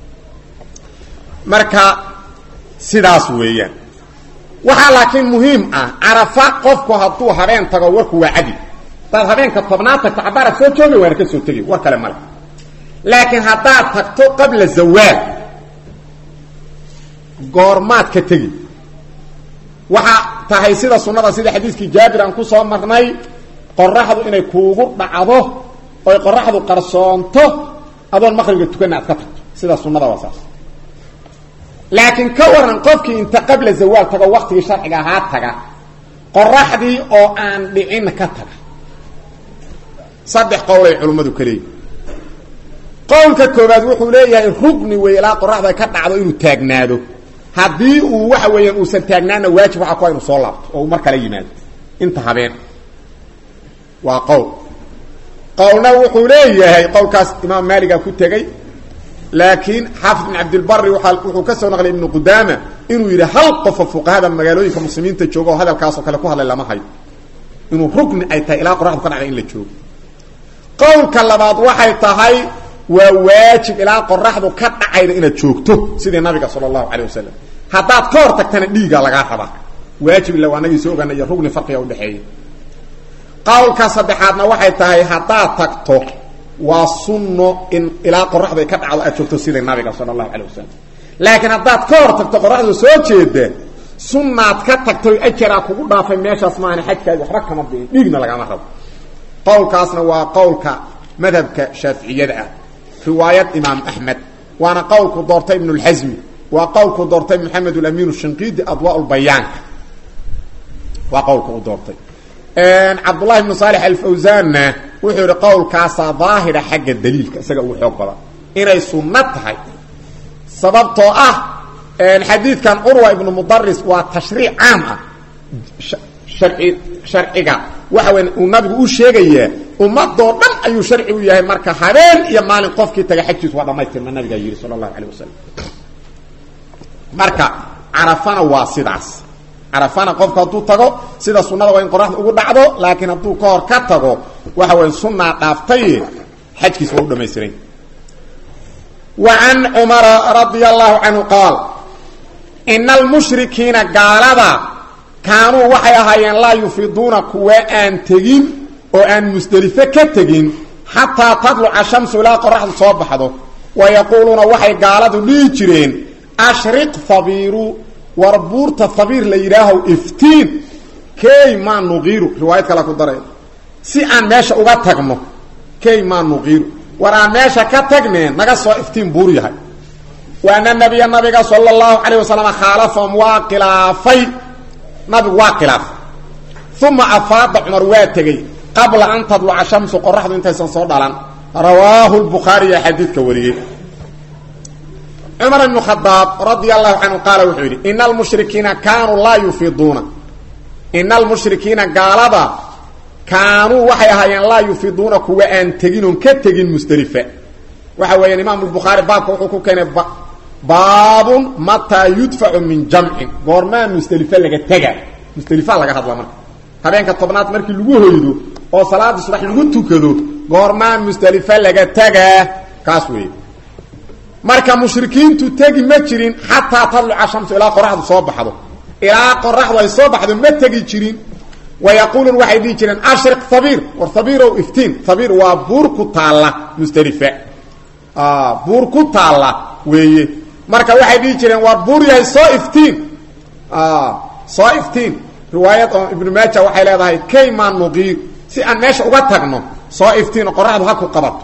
marka sidaas weeyaan waxa laakiin muhiim ah arafa qofku haduu habeen tago warku waa cadi dad habeenka tobnaad tagto cabaar soo joogay waan ka soo tagay war kale male laakiin hadaa tagto qabla zawaal goormaad ka tagi waxa tahay sida sunnada sida xadiiskii Jaabir aan ku soo marnay qorraxdu inay kuugu dhacdo oo qorraxdu qarsoonto adoon maqriga tukanaad ka tagto sida sunnada wasaas laakiin ka waran qofkii inta qabla zawaal tago waqtigii sharciga ahaa taga qorraxdii oo aan dhicin ka taga saddex qowlay culimadu kaleey qowlka koobaad wuxuu leeyahay rugni weela qorraxda ka dhacdo inuu taagnaado hadii uu waxa weeyaan uu san taagnaana waajib waxa ku inuu soo laabto oo mar kale yimaado inta habeen waa qowlna wuxuu leeyahay qowlkaas imaam maaliga ku tagay laakiin xaafid ibn abd albar wuxuu ka soo naqlay ibn qudama inuu yiri hal qof fuqahaada magaalooyinka muslimiinta jooga oo hadalkaas oo kale ku hadlay lama hayo inuu rugni ay tahay ilaa qorraxdu ka dhacdo in la joogo qowlka labaad waxay tahay waa waajib ilaa qorraxdu ka dhacayda inaad joogto sidii nabiga sallallahu alayhi wasallam hadaad ka hor tagtana dhiiga laga raba waajib ilaa waanagi soo ogaanay rugni farqiga u dhaxeeyo qowlka saddexaadna waxay tahay hadaad tagto waa sunno in ilaa qorraxdu ka dhacdo aad joogto sidii nabiga sallallahu alayhi wasallam laakiin hadaad ka hor tagto qorraxdu soo jeeda sunnaad ka tagto ajra kugu dhaafay meeshaas ma aan xajka waxba kama dhiigna laga ma rabo qowlkaasna waa qowlka madhabka shaafiiciyada ah رواية إمام أحمد وأنا قولك دورتي ابن الحزم وقولك دورتي محمد الأمين الشنقيدي أضواء البيان وقولك دورتي عبد الله بن صالح الفوزان وحور قول كاسا ظاهرة حق الدليل كاسا وحوق بلا إنه سنتها سببته الحديث كان عروة ابن مدرس وتشريع عام شرعي waxaan uu nabigu u sheegay ummadoo dhan ayuu sharci u yahay marka habeen iyo maalin qofkii taga xajkiis waa dhamaytirma nabiga yiri sallallahu alayhi wasallam marka arafana waa sidaas arafana qofka haduu tago sida sunnada waa in qorraxda ugu dhacdo laakiin haduu ka hor ka tago waxa weyn sunna dhaaftay xajkiis waa u dhamaystiray wa an umar radiyallahu anhu qaal innal mushrikeena gaalada كانوا waxay ahaayeen la yufiduna kuwa aan tagin oo aan musdalifa ka tagin hatta tadlu ash-shamsu la qorraxdu soo baxdo wayaquluna waxay gaaladu dhii jireen ashriq fabiru warburta fabir la yiraaho iftiin kay ma nuqiru riwaayad kala ku daray si aan meesha uga tagno kay ma nuqiru wara meesha ka tagneen naga soo iftiin buur yahay wa anna nabiga sallallahu alayhi wasallam khalafa muwaqilafay نبي واقلاف ثم أفاض عمر واتقي قبل أن تطلع الشمس قرحة انت سنصور دالان رواه البخاري حديث كوريه عمر بن الخطاب رضي الله عنه قال وحيري إن المشركين كانوا لا يفيضون إن المشركين قالوا كانوا وحيها لا يفيضون كوا أنتقين كتقين مسترفة وحوى الإمام البخاري باب وحكو كان باب متى يدفع من جمع غورمان مستلفه لغا تغا مستلفه لغا hadla marka habeenka tobnaad markii lagu hoydo oo salaad subax lagu tukado غورمان مستلفه laga taga kaas weey marka mushrikiintu tagi ma jirin hatta tadlu ashamsu ila qorraxdu soo baxdo ilaa qoraxdu ay soo baxdo ma tegi jirin wayaquuluun waxay dhihi jireen ashriq habiir war habiirow iftiin habiir waa buur ku taalla musdelifa buur ku taalla weeye marka waxay dhihi jireen war buur yahay soo iftiin soo iftiin riwaayad oo ibnu maaja waxay leedahay kayma nuqiir si aan meesha uga tagno soo iftiin qoraxdu ha ku qabato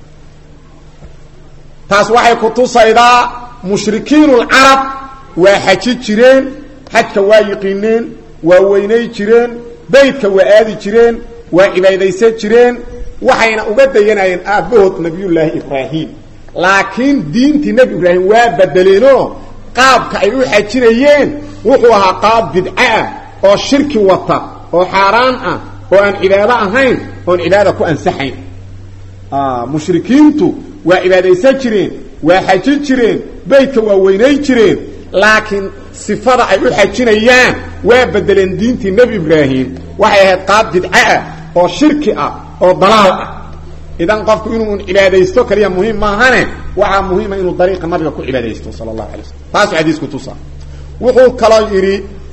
taas waxay ku tusaydaa mushrikiinul carab waa xaji jireen xajka waa yiqiineen waa weynay jireen beydka waa aadi jireen waa cibaadaysan jireen waxayna uga dayanayeen aabbahood nabiyullaahi ibraahim laakiin diintii nebi ibraahim waa bedeleenoo qaabka ay u xajinayeen wuxuu ahaa qaab bidca ah oo shirki wata oo xaaraan ah oo aan cibaado ahayn oon cibaada ku ansaxayn mushrikiintu waa cibaadaysan jireen waa xaji jireen beydka waa weynay jireen laakiin sifada ay u xajinayaan waa bedeleen diintii nebi ibraahim waxay ahayd qaab bidca ah oo shirki ah oo dalaal ah idan qofku inuu cibaadaysto kaliya muhiim maahane waxaa muhiima inuu dariiqa nabiga ku cibaadaysto sala allahu alay waslm taasuu xadiisku tusaa wuxuu kaloo yidhi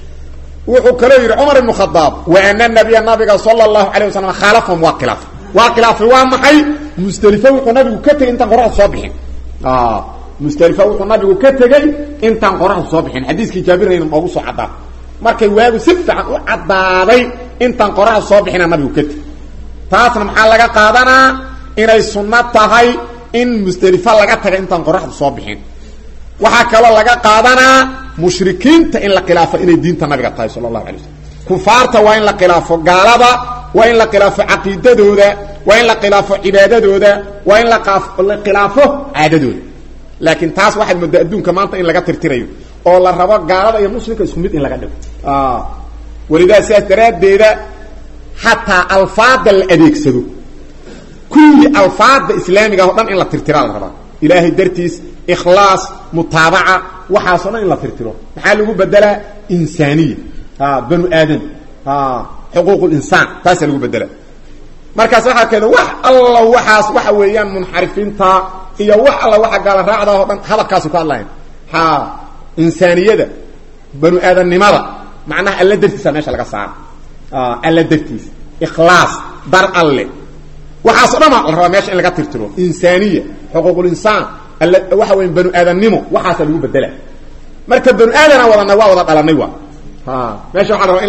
cumar ibnu khadaab wa ana nabiya nabiga sala allahu alayh wasalam khaalafahum waa khilaafay waa khilaafay waa maxay musdelifo wuxuu nabigu ka tegey intaan qoraxdu soo bixin musdelifo wuxuu nabigu ka tegey intaan qoraxdu soo bixin xadiiskii jaabirayna noogu soo caddaa markay waagu si fiican u caddaaday intaan qoraxdu soo bixina nabigu ka tegey taasna maxaa laga qaadanaa inay sunno tahay in musdelifo laga taga intaan qoraxdu soo bixin waxaa kaloo laga qaadanaa mushrikiinta in la khilaafo inay diinta nabiga tahay sala allahu alay waslm kufaarta waa in la khilaafo gaalada waa in la khilaafo caqiidadooda waa in la khilaafo cibaadadooda waa in la khilaafo caadadooda laakiin taas waxaad moodaa adduunka maanta in laga tirtirayo oo la rabo gaalada iyo muslimka isku mid in laga dhigo welidaa sidaas daraaddeeda xataa alfaada la adeegsado kulli alfaada islaamiga o dhan in la tirtiraa la rabaa ilaahay dartiis ikhlaas mutaabaca waxaasoo dhan in la tirtiro maxaa lagu bedelaa insaaniya banu aadam xuquuq linsaan taasaa lagu bedela markaas waxaa keeda wax alla waxaas waxa weeyaan munxarifiinta iyo wax alla waxa gaala raacda oo dhan hadalkaasu ka hadlayan insaaniyada banu aadamnimada macnaha alla dartiisa meesha laga saara alla dartiis ikhlaas dar alle waxaasoo dhan la rabaa meesha in laga tirtiro insaaniya xuquuqulinsaan waxa weya banu aadamnimo waxaasaa lagu bedela marka banu aadana wadana waa wada dhalanay wa meesha waxaa la rabaa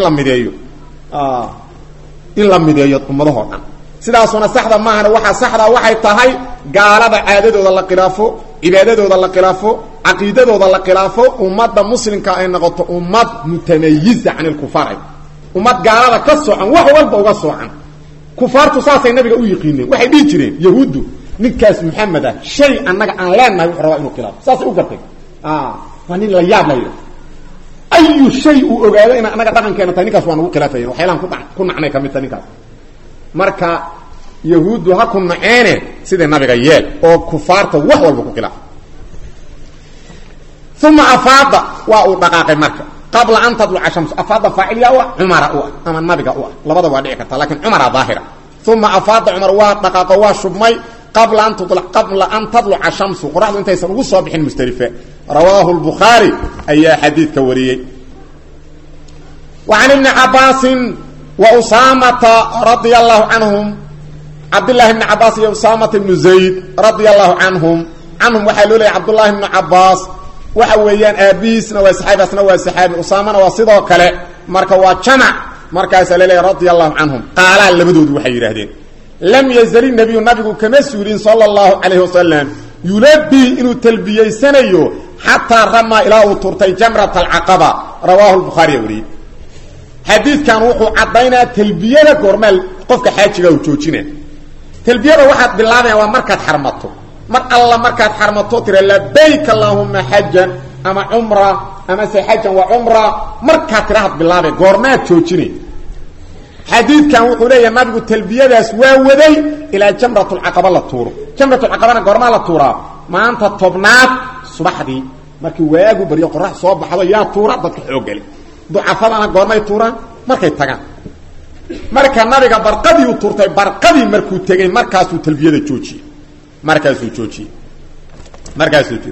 in la mideeyo ummadahoo dhan sidaasuna saxda maahana waxaa saxdaa waxay tahay gaalada caadadooda la khilaafo cibaadadooda la khilaafo caqiidadooda la khilaafo ummadda muslimka ay noqoto ummad mutamayiza can ilkufaar ummad gaalada ka soocan wax walba uga soocan kufaartu saasay nabiga u yiqiineen waxay dhihi jireen yahuuddu ninkaas maxamed ah shay annaga aan leenahay wuxuu rabaa inuu khilaafo saasay u gartay waa nin la yaab layidha ayu shay uu ogaado in annaga dhaqankeena tahay ninkaas waa nagu khilaafayen waxyaalaan ku nacnay ka mid tahay ninkaas marka yahuuddu ha ku naceene sidai nabiga yeel oo kufaarta wax walba ku khilaafa uma afaada waa uu dhaqaaqay marka qabla an tadluca shams afaada faacilya u ah cumara u ah ama nabiga u ah labada waa dhici karta lakin cumara daahira uma afaada cumar waa dhaqaaqo waa shubmay qabla an tadluca shamsu qoraxdu intaysan ugu soo bixin musdelife rawaahu lbukhaari ayaa xadiidka wariyey wa can ibni cabaasin wa usaamata radia allahu canhum cabdllahi bni cabaas iyo usaamata ibnu zayd radia allahu canhum waxaa loo leeyay cabdullahi bnu cabaas waxa weeyaan aabihiisna waa saxaabiasna waa saxaabi usaamana waa sidoo kale marka waa jamac markaasaa laleeyahy radia allahu canhum qaalaa labadoodu waxay yidhaahdeen lam yazali nabiyu nabigu kama suulin sala allahu calayhi wasalam yulabii inuu talbiyeysanayo xataa ramaa ilaa uu turtay jamrat alcaqaba rawaahu lbukhaariya wariyey xadiidkan wuxuu caddaynaa talbiyada goormaal qofka xaajiga u joojina talbiyada waxaad bilaabaya waa markaad xarmato mar alla markaad xarmato tira labayk allahuma xajan ama cumra ama se xajan wa cumra markaad tirahaad bilaabay goormaad joojinay xadiidkan wuxuu leeyahay nabigu talbiyadaas waa waday ilaa jamratulcaqaba la tuuro jamratulcaqabana goormaa la tuuraa maanta tobnaad subaxdii markii waagu baryo qorax soo baxdo yaa tuura dadka xooggali ducafadana goormay tuuraan markay tagaan marka nabiga barqadii u tuurtay barqadii markuu tegey markaasuu talbiyada joojiyey markaasuu joojiyey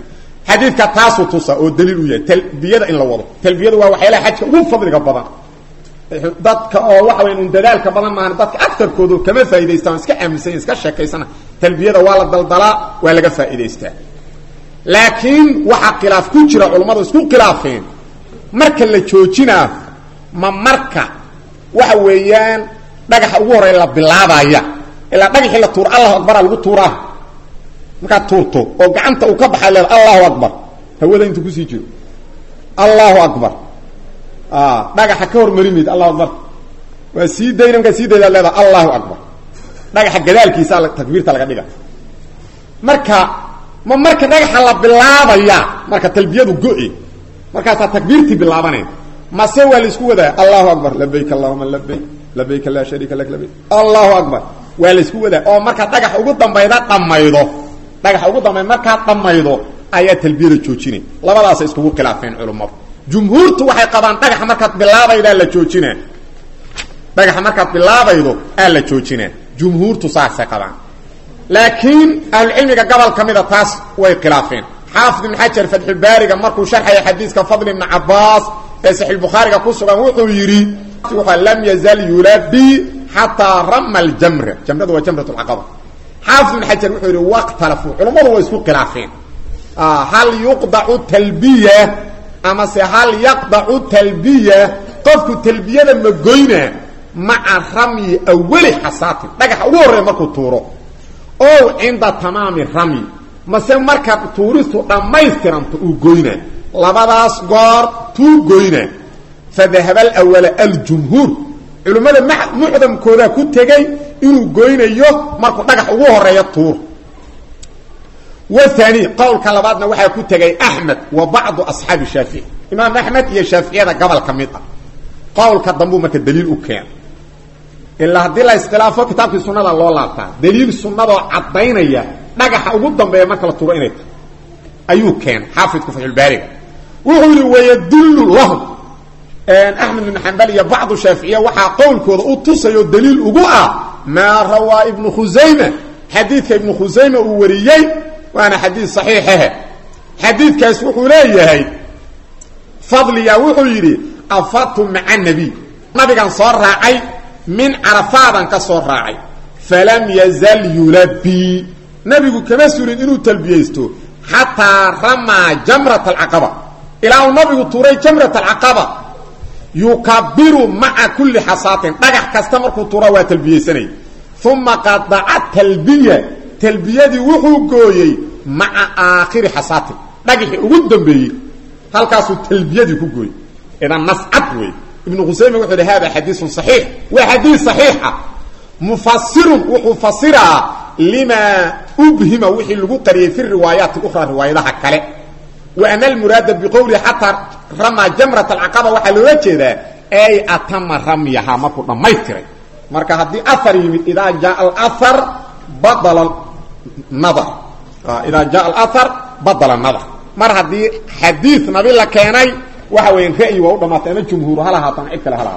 xadiidka taasu tusa oo daliil u yahay talbiyada in la wado talbiyada waa waxyaalaha xajka ugu fadliga badan dadka oo waxa weyn dadaalka badan ma dadka aktarkoodu kama faa'iideystaan iska aaminsan iska sheekaysana talbiyada waa la daldalaa waa laga faa'iideystaa laakiin waxa khilaaf ku jira culimadu isku khilaafeen marka la joojina ma marka waxa weeyaan dhagaxa ugu horeeya la bilaabaya ila dhagaxii la tuur Allahu akbar lagu tuuraa marka tuurto oo gacanta uu ka baxay Allahu akbar hawada inta ku sii jiro Allahu akbar dhagaxa ka hormarimid Allahu akbar waa sii dayna marka sii dayda leedahay Allahu akbar dhagaxa gadaalkiisa la takbiirta laga dhiga marka ma marka dhagaxa la bilaabaya marka talbiyadu go'i marka ta takbiirti bilaabanay ma se wali isku wada Allahu akbar labbayk allahumma labbayk labbayk la sharika lak labbayk Allahu akbar wali isku wada oo marka dhagaxa ugu dambayda dhamaydo dhagaxa ugu damay marka dhamaydo ayaa talbiyada joojinay labadaas isku khilaafeen culimadu jumhuurtu waxay qabaan dhagaxa marka bilaabayda la joojinaa dhagaxa marka bilaabaydo la joojinaa jumhuurtu saasay qabaan laakiin al-ilmiga gobol kamida taas way khilaafeen حافظ بن حجر فتح الباري مركو شرح حديث كفضل بن عباس صحيح البخاري كسغان وحو يري لم يزال يلبي حتى رمى الجمره جمره وجمره العقبه حافظ بن حجر وحو يري وقت تلفوا علماء ويسكو خلافين هل يقطع التلبيه اما هل يقطع التلبيه قفك التلبيه لما غوينا مع رمي اول حصات دغخ ugu horeey markuu tuuro oo inda tamaam rami mase marka tuuristu dhamaystiranto uu goyna labadaas goor tuu goyna fadhahab al-awwal al-jumhur culimada muxdamkooda ku tagay inuu goynayo marka dhagax ugu horeeyo tuur wathani qowlka labaadna waxa ku tagay ahmed wa ba'd ashab shafi'i imam ahmed iyo shafi'iyada gobol kamida qowlka dambu marka daliil u keen illa hadii la iskhilaafo kitaabka sunnada loo laabtaa daliil sunnada cadaynaya dhagaxa ugu dambeeya marka la tuuro inay ayuu keen xaafidku fathul baari wuxuu yiri wayadullu lahum ahmed bin hanbal iyo ba'd shafi'iyya waxa qowlkooda u tusayo daliil ugu ah ma rawa ibn khuzaimah hadith ibn khuzaimah uu wariyay waana hadith sahih hadithkaas wuxuu leeyahay fadliya wuxuu yiri afatu ma'a nabi nabigan soo raacay min arafadan ka soo raacay falam yazal yulabbi nabigu kama suulin inuu talbiyeysto hatta rama jamrat al-aqaba ila nabigu tuuray jamrat al-aqaba yukabbiru ma'a kulli hasatin dhagax kasta markuu tuura waa talbiyeysanay thumma qada'a talbiyadi wuxuu gooyay ma'a aakhir hasatin dhagaxi ugu dambeeyay halkaas uu talbiyadi ku gooyay idan nas'ad way ibn Qusayma wuxuu leeyahay hadith sahih wa hadith sahih mufassir وفسرها لما أبهم وحي لغو قريه في الروايات الأخرى رواياتها كله وأن المراد بقوله حتى رمى جمرة العقبة وحلو وجهه أي أتم رميها ما كنا ما يكري مركا هدي أثر إذا جاء الأثر بطل النظر إذا جاء الأثر بطل النظر مر هدي حديث نبي الله كاني وحوين رأي ووضمات أنا الجمهور هلا هاتن إكلا هلا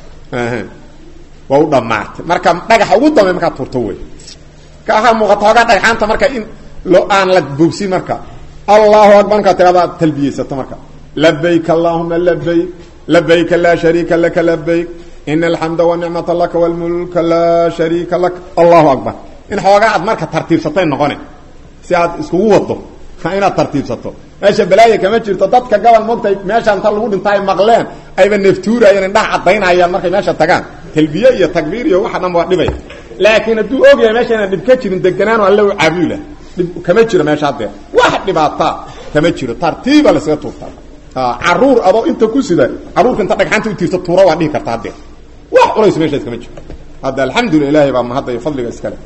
ووضمات مركا نجح ووضم مركا ترتوي كأها مغطاقة دحانتا مركا إن لو آن لك بوبسي مركا الله أكبر كتابة تلبية مركا لبيك اللهم لبيك لبيك لا شريك لك لبيك إن الحمد والنعمة لك والملك لا شريك لك الله أكبر إن حواقات مركا ترتيب ستين نغاني سياد اسكو وضو خاينة ترتيب ستو ماشا بلايا كما جرت ضدك قبل موقتي ماشا انت لو دنتاي مقلان ايبا نفتورا يعني ندح عدينا ايا مركا ماشا تغان تلبيه يا تكبير يا واحد ما دبي لكن دو اوغي ماشا انا دبكجرين دغنان والله عابيله كما جير ماشا هاد واحد دباطا كما جير ترتيب لا سيتو عرور ادو انت كسيده عرور انت دغانت وتيرت توره وا دي كرتا هاد wax qorays meesha kama jiro hada alxamdulillah ba ma hada fadliga iskale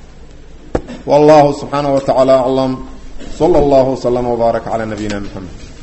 والله سبحانه وتعالى أعلم صلى الله وسلم وبارك على نبينا محمد